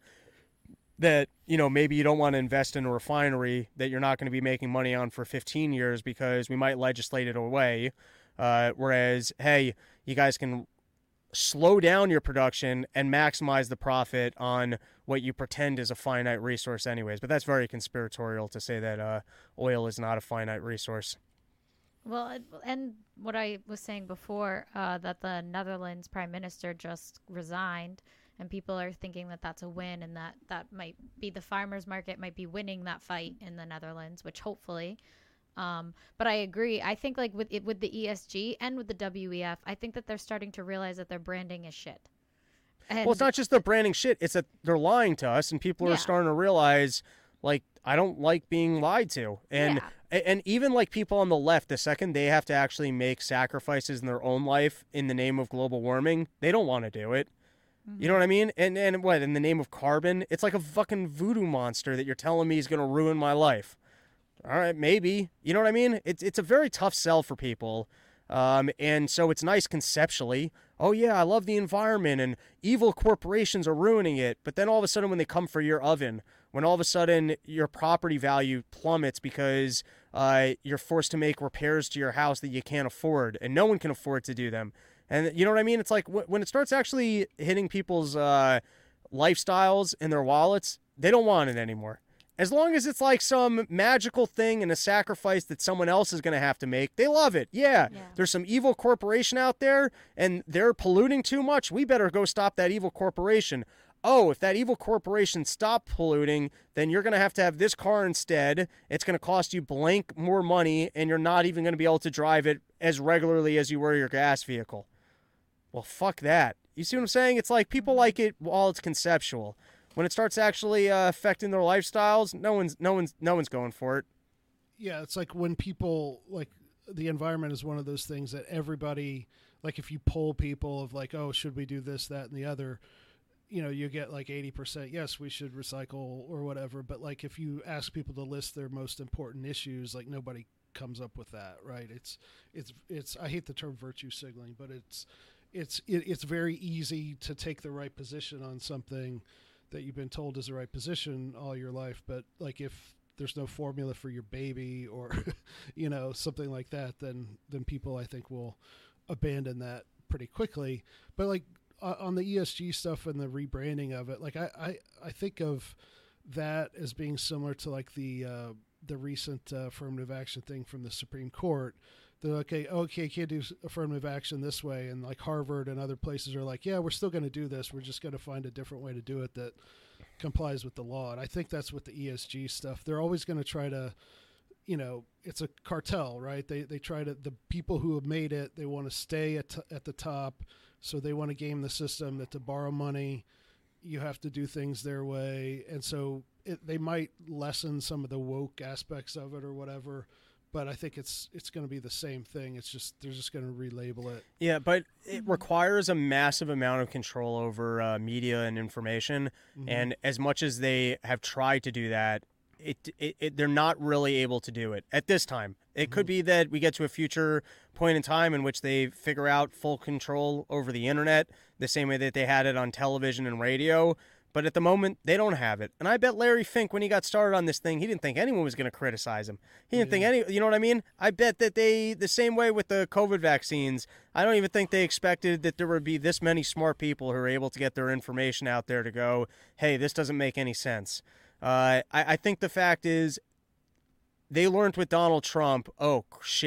that, you know, maybe you don't want to invest in a refinery that you're not going to be making money on for fifteen years because we might legislate it away. Uh, whereas, hey, you guys can slow down your production and maximize the profit on what you pretend is a finite resource anyways. But that's very conspiratorial to say that uh, oil is not a finite resource. Well, and what I was saying before, uh, that the Netherlands prime minister just resigned, and people are thinking that that's a win, and that that might be the farmers market might be winning that fight in the Netherlands, which hopefully. Um, but I agree. I think like with it, with the E S G and with the W E F, I think that they're starting to realize that their branding is shit. And well, it's not just their branding shit. It's that they're lying to us, and people are yeah. starting to realize, like, I don't like being lied to. And yeah. and even like people on the left, the second they have to actually make sacrifices in their own life in the name of global warming, they don't want to do it. Mm-hmm. You know what I mean? And and what, in the name of carbon? It's like a fucking voodoo monster that you're telling me is going to ruin my life. All right, maybe. You know what I mean? It's it's a very tough sell for people. Um, and so it's nice conceptually. Oh, yeah, I love the environment, and evil corporations are ruining it. But then all of a sudden when they come for your oven, when all of a sudden your property value plummets because uh, you're forced to make repairs to your house that you can't afford, and no one can afford to do them. And you know what I mean? It's like when it starts actually hitting people's uh, lifestyles and their wallets, they don't want it anymore. As long as it's like some magical thing and a sacrifice that someone else is going to have to make, they love it. Yeah, yeah, there's some evil corporation out there and they're polluting too much. We better go stop that evil corporation. Oh, if that evil corporation stopped polluting, then you're going to have to have this car instead. It's going to cost you blank more money, and you're not even going to be able to drive it as regularly as you were your gas vehicle. Well, fuck that. You see what I'm saying? It's like people like it while it's conceptual. When it starts actually uh, affecting their lifestyles, no one's no one's no one's going for it. Yeah, it's like when people, like, the environment is one of those things that everybody, like, if you poll people of like, oh, should we do this, that, and the other, you know, you get like eighty percent, yes, we should recycle or whatever. But like, if you ask people to list their most important issues, like, nobody comes up with that, right? It's it's it's I hate the term virtue signaling, but it's it's it, it's very easy to take the right position on something that you've been told is the right position all your life. But like, if there's no formula for your baby or, you know, something like that, then, then people, I think, will abandon that pretty quickly. But like uh, on the E S G stuff and the rebranding of it, like I, I, I think of that as being similar to like the, uh, the recent uh, affirmative action thing from the Supreme Court. They're like, okay, okay, can't do affirmative action this way. And like Harvard and other places are like, yeah, we're still going to do this. We're just going to find a different way to do it that complies with the law. And I think that's what the E S G stuff, they're always going to try to, you know, it's a cartel, right? They they try to, the people who have made it, they want to stay at, at the top. So they want to game the system that to borrow money, you have to do things their way. And so it, they might lessen some of the woke aspects of it or whatever. But I think it's it's going to be the same thing. It's just they're just going to relabel it. Yeah, but it requires a massive amount of control over uh, media and information. Mm-hmm. And as much as they have tried to do that, it, it, it they're not really able to do it at this time. It mm-hmm. could be that we get to a future point in time in which they figure out full control over the internet the same way that they had it on television and radio. But at the moment, they don't have it. And I bet Larry Fink, when he got started on this thing, he didn't think anyone was going to criticize him. He didn't yeah. think any, you know what I mean? I bet that they, the same way with the COVID vaccines, I don't even think they expected that there would be this many smart people who are able to get their information out there to go, hey, this doesn't make any sense. Uh, I, I think the fact is they learned with Donald Trump, oh, shit,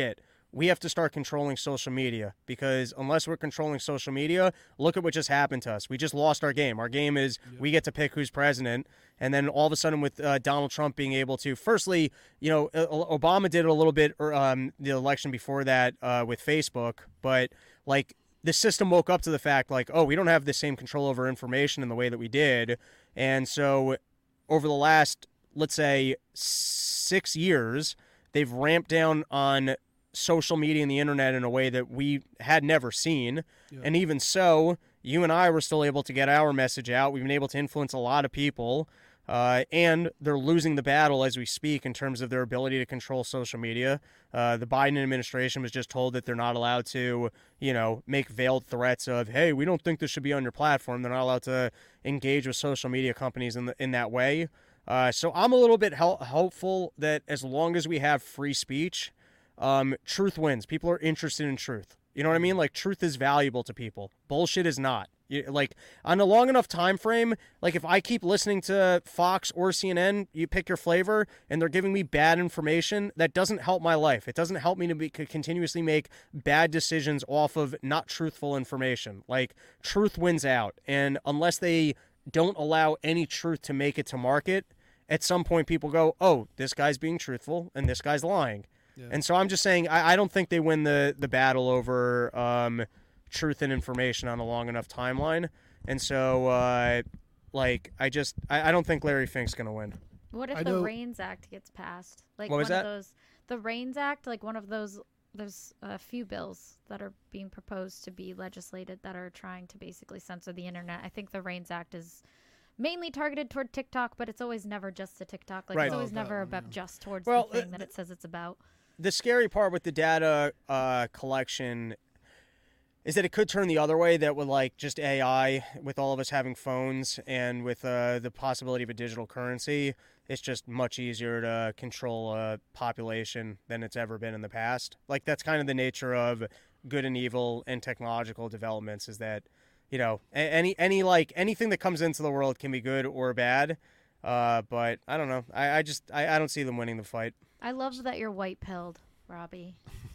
we have to start controlling social media, because unless we're controlling social media, look at what just happened to us. We just lost our game. Our game is yep. we get to pick who's president. And then all of a sudden with uh, Donald Trump being able to, firstly, you know, Obama did it a little bit, or um, the election before that uh, with Facebook, but like the system woke up to the fact like, oh, we don't have the same control over information in the way that we did. And so over the last, let's say, six years, they've ramped down on social media and the internet in a way that we had never seen. Yeah. And even so, you and I were still able to get our message out. We've been able to influence a lot of people. Uh, and they're losing the battle as we speak in terms of their ability to control social media. Uh, the Biden administration was just told that they're not allowed to, you know, make veiled threats of, hey, we don't think this should be on your platform. They're not allowed to engage with social media companies in the, in that way. Uh, so I'm a little bit ho- hopeful that as long as we have free speech, um, truth wins. People are interested in truth. You know what I mean? Like, truth is valuable to people. Bullshit is not. You, like, on a long enough time frame, like if I keep listening to Fox or C N N, you pick your flavor, and they're giving me bad information, that doesn't help my life. It doesn't help me to be, continuously make bad decisions off of not truthful information. Like, truth wins out. And unless they don't allow any truth to make it to market, at some point people go, oh, this guy's being truthful and this guy's lying. Yeah. And so I'm just saying, I, I don't think they win the, the battle over um, truth and information on a long enough timeline. And so, uh, like, I just, I, I don't think Larry Fink's going to win. What if I the know... REINS Act gets passed? Like what was one that? of those, the REINS Act, like one of those, there's a few bills that are being proposed to be legislated that are trying to basically censor the internet. I think the REINS Act is mainly targeted toward TikTok, but it's always never just to TikTok. Like, right. it's always oh, never one, about yeah. just towards well, the thing uh, that it says it's about. The scary part with the data uh, collection is that it could turn the other way, that with like just A I, with all of us having phones and with uh, the possibility of a digital currency, it's just much easier to control a population than it's ever been in the past. Like, that's kind of the nature of good and evil and technological developments, is that, you know, any, any like anything that comes into the world can be good or bad. Uh, but I don't know. I, I just, I, I don't see them winning the fight. I love that you're white-pilled, Robbie.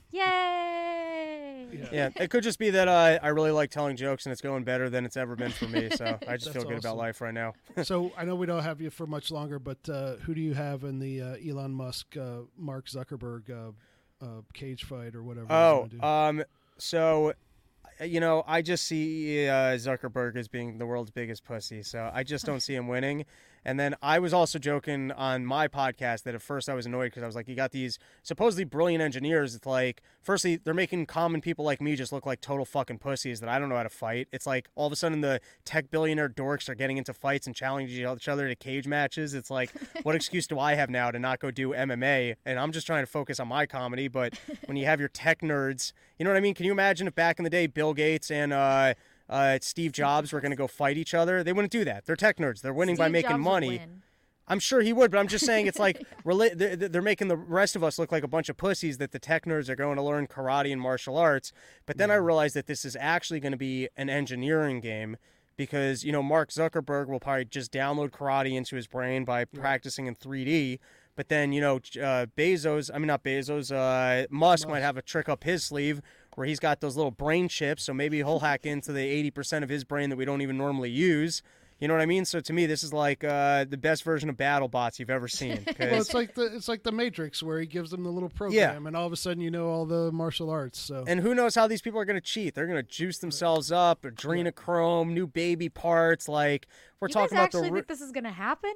Yay! Yeah. Yeah, it could just be that uh, I really like telling jokes and it's going better than it's ever been for me. So I just That's feel good awesome. about life right now. So I know we don't have you for much longer, but uh, who do you have in the uh, Elon Musk, uh, Mark Zuckerberg uh, uh, cage fight or whatever? Oh, um, so, you know, I just see uh, Zuckerberg as being the world's biggest pussy. So I just don't see him winning. And then I was also joking on my podcast that at first I was annoyed because I was like, you got these supposedly brilliant engineers. It's like, firstly, they're making common people like me just look like total fucking pussies that I don't know how to fight. It's like all of a sudden the tech billionaire dorks are getting into fights and challenging each other to cage matches. It's like, what excuse do I have now to not go do M M A? And I'm just trying to focus on my comedy. But when you have your tech nerds, you know what I mean? Can you imagine if back in the day Bill Gates and uh, Uh, Steve Jobs were going to go fight each other? They wouldn't do that. They're tech nerds. They're winning Steve by making Jobs money. would win. I'm sure he would, but I'm just saying it's like yeah. rela- they're, they're making the rest of us look like a bunch of pussies that the tech nerds are going to learn karate and martial arts. But then yeah. I realized that this is actually going to be an engineering game because, you know, Mark Zuckerberg will probably just download karate into his brain by yeah. practicing in three D. But then, you know, uh, Bezos, I mean, not Bezos, uh, Musk, Musk might have a trick up his sleeve where he's got those little brain chips, so maybe he'll hack into the eighty percent of his brain that we don't even normally use. You know what I mean? So to me, this is like uh, the best version of BattleBots you've ever seen. Well, it's like the it's like the Matrix where he gives them the little program, yeah. and all of a sudden you know all the martial arts. So and who knows how these people are going to cheat? They're going to juice themselves up, adrenochrome, new baby parts. Like we're you talking guys about the. actually think this is going to happen?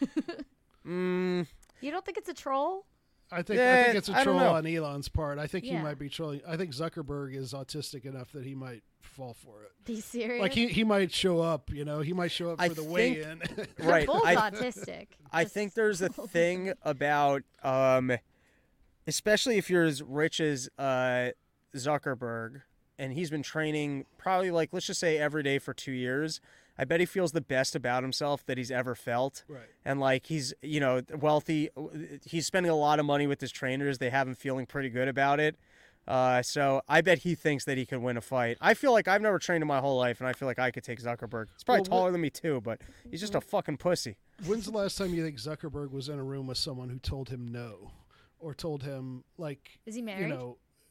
mm, you don't think it's a troll? I think yeah, I think it's a I don't troll know. on Elon's part. I think Yeah. he might be trolling. I think Zuckerberg is autistic enough that he might fall for it. Be serious? Like he, he might show up, you know, he might show up for I the think- weigh-in. right. Both I, autistic. I Just- think there's a thing about, um, especially if you're as rich as uh, Zuckerberg, and he's been training probably like, let's just say every day for two years. I bet he feels the best about himself that he's ever felt. Right. And like he's, you know, wealthy. He's spending a lot of money with his trainers. They have him feeling pretty good about it. Uh, so I bet he thinks that he could win a fight. I feel like I've never trained in my whole life, and I feel like I could take Zuckerberg. He's probably Well, taller what- than me too, but he's just a fucking pussy. When's the last time you think Zuckerberg was in a room with someone who told him no, or told him like, Is he married? you know,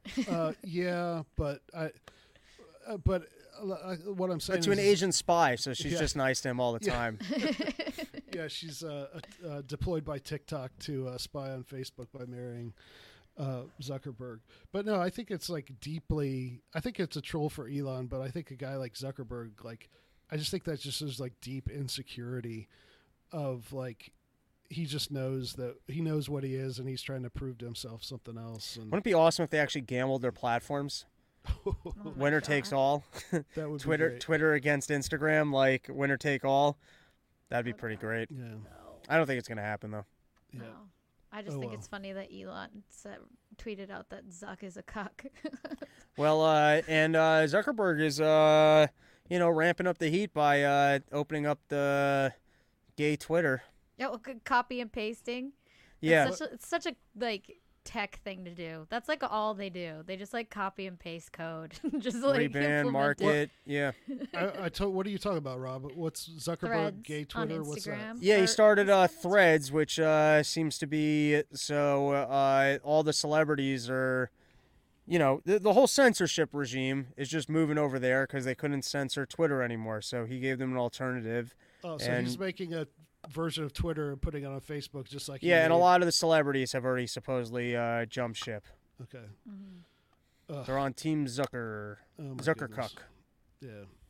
Uh, yeah, but I, uh, but uh, what I'm saying But to is, an Asian spy, so she's Yeah. just nice to him all the Yeah. time. yeah, she's uh, uh, uh, deployed by TikTok to uh, spy on Facebook by marrying uh, Zuckerberg. But no, I think it's like deeply. I think it's a troll for Elon, but I think a guy like Zuckerberg, like, I just think that just is like deep insecurity of like. He just knows that he knows what he is, and he's trying to prove to himself something else. And Wouldn't it be awesome if they actually gambled their platforms? Oh my Winner God. takes all. that would Twitter, be great. Twitter against Instagram, like winner take all. That'd be pretty great. Yeah, No. I don't think it's gonna happen though. yeah. No. I just Oh, think well. it's funny that Elon said, tweeted out that Zuck is a cuck. Well, uh, and uh, Zuckerberg is, uh, you know, ramping up the heat by uh, opening up the gay Twitter. Oh, c- copy and pasting. Yeah, It's such, a, it's such a like tech thing to do. That's like all they do. They just like copy and paste code. just like reban, implement it. market. Yeah, I, I told. What are you talking about, Rob? What's Zuckerberg Threads gay on Twitter? What's that? Instagram. yeah. He Or- started uh, Threads, which uh, seems to be so. Uh, all the celebrities are, you know, the, the whole censorship regime is just moving over there because they couldn't censor Twitter anymore. So he gave them an alternative. Oh, so And- he's making a version of Twitter and putting it on Facebook, just like he Yeah, and a made- lot of the celebrities have already supposedly uh, jumped ship. Okay. Mhm. Ugh. They're on Team Zucker. Oh my Zucker goodness. cuck. Yeah.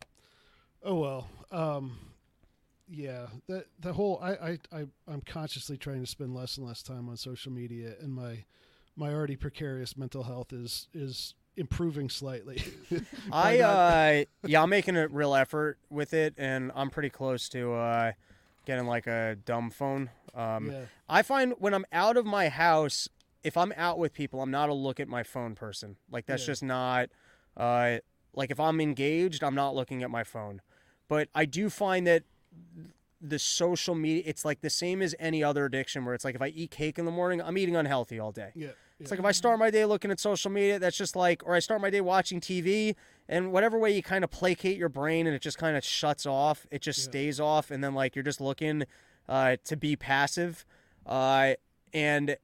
Oh well. Um, yeah. That the whole I, I I I'm consciously trying to spend less and less time on social media, and my my already precarious mental health is is improving slightly. I not- uh yeah, I'm making a real effort with it, and I'm pretty close to uh getting like a dumb phone. Um, yeah. I find when I'm out of my house, if I'm out with people, I'm not a look at my phone person. Like that's Yeah. just not. Uh, like if I'm engaged, I'm not looking at my phone. But I do find that the social media, it's like the same as any other addiction, where it's like if I eat cake in the morning, I'm eating unhealthy all day. Yeah. It's like if I start my day looking at social media, that's just like, or I start my day watching T V, and whatever way you kind of placate your brain and it just kind of shuts off, it just Yeah. stays off, and then like you're just looking uh, to be passive. Uh, and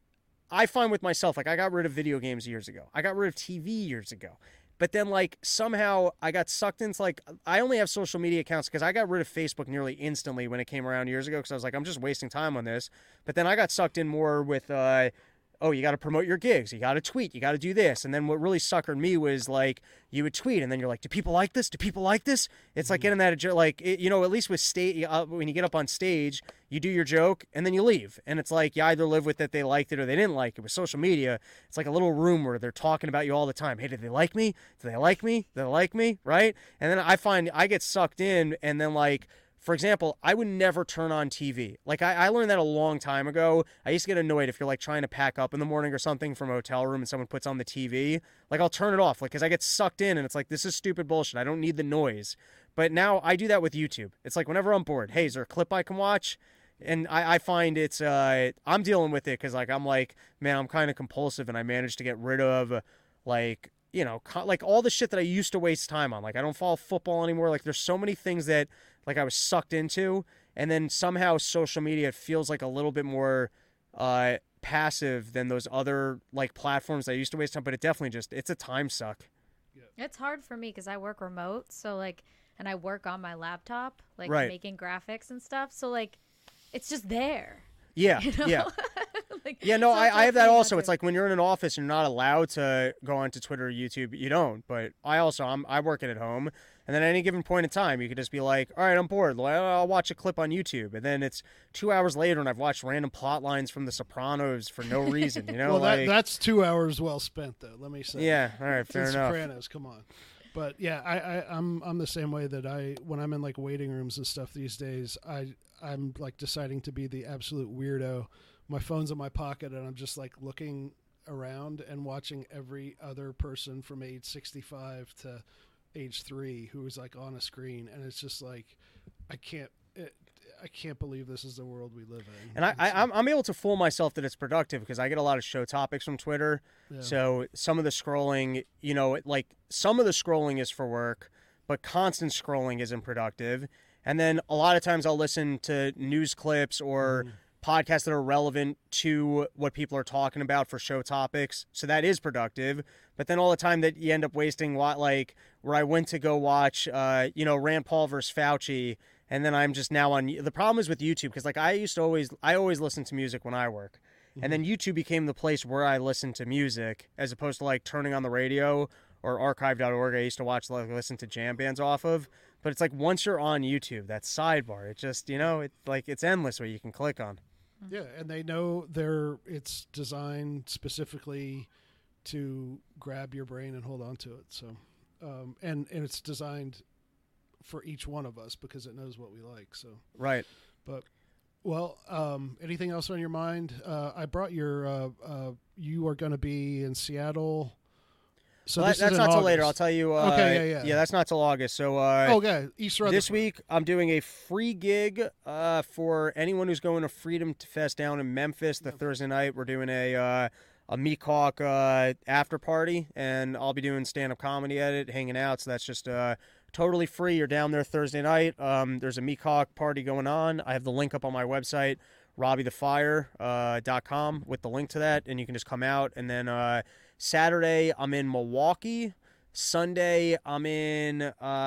I find with myself, like I got rid of video games years ago. I got rid of T V years ago. But then like somehow I got sucked into like, I only have social media accounts because I got rid of Facebook nearly instantly when it came around years ago because I was like, I'm just wasting time on this. But then I got sucked in more with, uh, oh, you got to promote your gigs. You got to tweet. You got to do this. And then what really suckered me was like, you would tweet and then you're like, do people like this? Do people like this? It's like getting that, adjo- like, it, you know, at least with stage, uh, when you get up on stage, you do your joke and then you leave. And it's like, you either live with that they liked it or they didn't like it. With social media, it's like a little room where they're talking about you all the time. Hey, did they like me? Do they like me? Do they like me? Right? And then I find I get sucked in and then like, for example, I would never turn on T V. Like, I, I learned that a long time ago. I used to get annoyed if you're, like, trying to pack up in the morning or something from a hotel room and someone puts on the T V. Like, I'll turn it off, like, because I get sucked in and it's like, this is stupid bullshit. I don't need the noise. But now I do that with YouTube. It's like, whenever I'm bored, hey, is there a clip I can watch? And I, I find it's, uh, I'm dealing with it because, like, I'm like, man, I'm kind of compulsive and I managed to get rid of, like, you know, co- like all the shit that I used to waste time on. Like, I don't follow football anymore. Like, there's so many things that, like, I was sucked into. And then somehow social media feels like a little bit more uh, passive than those other, like, platforms that I used to waste time. But it definitely just, it's a time suck. It's hard for me because I work remote, so like, and I work on my laptop, like Right. making graphics and stuff. So like, it's just there. Yeah, You know? yeah. Like, Yeah, no, so I, it's I hard have for that me not also. to. It's like when you're in an office, you're not allowed to go onto Twitter or YouTube. You don't. But I also, I'm I work it at home, and then at any given point in time, you could just be like, all right, I'm bored. Well, I'll watch a clip on YouTube, and then it's two hours later, and I've watched random plot lines from The Sopranos for no reason. You know, Well, that, like that's two hours well spent, though. Let me say. yeah, all right, fair The enough. Sopranos, come on. But yeah, I, I, I'm I'm the same way that I when I'm in like waiting rooms and stuff these days, I I'm like deciding to be the absolute weirdo. My phone's in my pocket and I'm just like looking around and watching every other person from age sixty-five to age three who is like on a screen, and it's just like I can't it, I can't believe this is the world we live in. And I, It's, I, I'm, I'm able to fool myself that it's productive because I get a lot of show topics from Twitter. yeah. So some of the scrolling, you know, like some of the scrolling is for work, but constant scrolling isn't productive. And then a lot of times I'll listen to news clips or podcasts that are relevant to what people are talking about for show topics. So that is productive. But then all the time that you end up wasting, like where I went to go watch, uh, you know, Rand Paul versus Fauci, and then I'm just now on. The problem is with YouTube, because like I used to always, I always listen to music when I work. And then YouTube became the place where I listened to music, as opposed to like turning on the radio or archive dot org. I used to watch, like, listen to jam bands off of. But it's like once you're on YouTube, that sidebar, it just, you know, it like it's endless what you can click on. Yeah, and they know they're it's designed specifically to grab your brain and hold on to it. So, um, and and it's designed for each one of us because it knows what we like. So Right. But well, um, anything else on your mind? Uh, I brought your. Uh, uh, you are going to be in Seattle. So Well, this that- is that's in not till August. later. I'll tell you. Uh, Okay, yeah, yeah. Yeah, that's not till August. So uh, Oh, okay. East Rutherford. this week I'm doing a free gig uh, for anyone who's going to Freedom Fest down in Memphis the Thursday night. We're doing a uh, a Meekhawk uh, after party, and I'll be doing stand up comedy at it, hanging out. So that's just uh, totally free. You're down there Thursday night. Um, there's a Meekhawk party going on. I have the link up on my website, robbie the fire dot com, with the link to that, and you can just come out. And then uh, Saturday I'm in Milwaukee. Sunday I'm in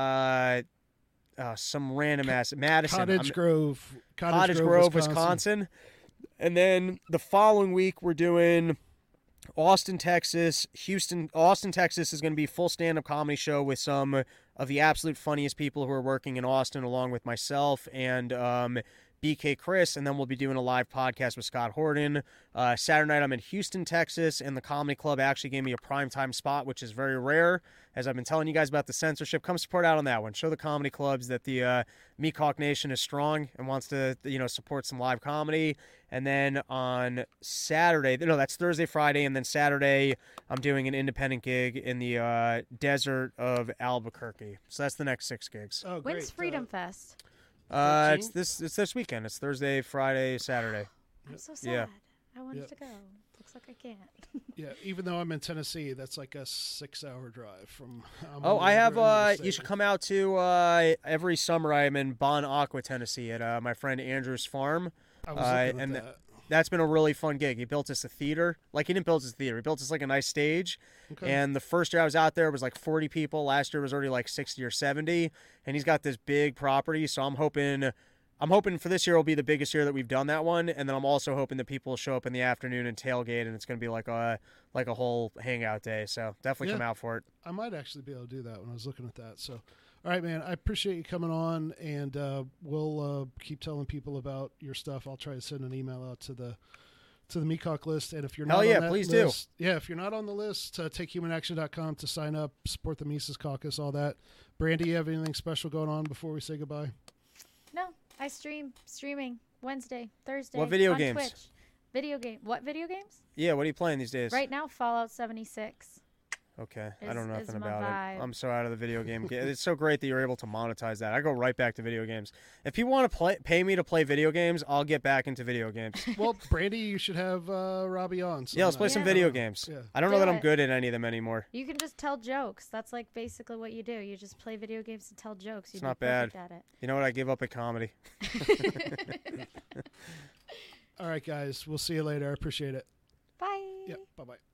uh, uh, some random ass Madison. Cottage I'm- Grove. Cottage, Cottage Grove, Wisconsin. And then the following week we're doing Austin, Texas. Houston, Austin, Texas is going to be a full stand-up comedy show with some of the absolute funniest people who are working in Austin, along with myself and um, B K Chris, and then we'll be doing a live podcast with Scott Horton. Uh, Saturday night I'm in Houston, Texas, and the Comedy Club actually gave me a primetime spot, which is very rare. As I've been telling you guys about the censorship, come support out on that one. Show the comedy clubs that the uh, Meekhawk Nation is strong and wants to, you know, support some live comedy. And then on Saturday, no, that's Thursday, Friday, and then Saturday I'm doing an independent gig in the uh, desert of Albuquerque. So that's the next six gigs. Oh, great. When's Freedom Fest? Uh, it's thirteenth? this it's this weekend. It's Thursday, Friday, Saturday. I'm so sad. Yeah. I wanted Yep. to go. Looks like I can't. Yeah, even though I'm in Tennessee, that's like a six-hour drive from. I'm Oh, on the I have. other end of the Uh, you state. should come out to uh, every summer. I am in Bon Aqua, Tennessee, at uh, my friend Andrew's farm. I was uh, looking at and that. That's been a really fun gig. He built us a theater. Like, he didn't build us a theater. He built us like a nice stage. Okay. And the first year I was out there was like forty people. Last year was already like sixty or seventy. And he's got this big property. So I'm hoping, I'm hoping for this year will be the biggest year that we've done that one. And then I'm also hoping that people will show up in the afternoon and tailgate, and it's going to be like a like a whole hangout day. So definitely Yeah. come out for it. I might actually be able to do that when I was looking at that. So, all right, man, I appreciate you coming on, and uh, we'll uh, keep telling people about your stuff. I'll try to send an email out to the to the Meekhawk list, and if you're Hell not yeah, on that please do. list, yeah, if you're not on the list, uh, take human action dot com to sign up, support the Mises Caucus, all that. Brandy, you have anything special going on before we say goodbye? No, I stream streaming Wednesday, Thursday. What video on games? Twitch. Video game. What video games? Yeah, what are you playing these days? Right now, Fallout seventy-six. Okay, I Is- don't know is nothing my about vibe. it. I'm so out of the video game. ga- It's so great that you're able to monetize that. I go right back to video games. If people want to play, pay me to play video games, I'll get back into video games. Well, Brandy, you should have uh, Robbie on. Yeah, let's play some Yeah. video games. Yeah. I don't know Do that I'm it. good at any of them anymore. You can just tell jokes. That's like basically what you do. You just play video games to tell jokes. You'd It's not be bad. perfect at You know what? I give up at comedy. it. All right, guys, we'll see you later. I appreciate it. Bye. Yeah, bye bye.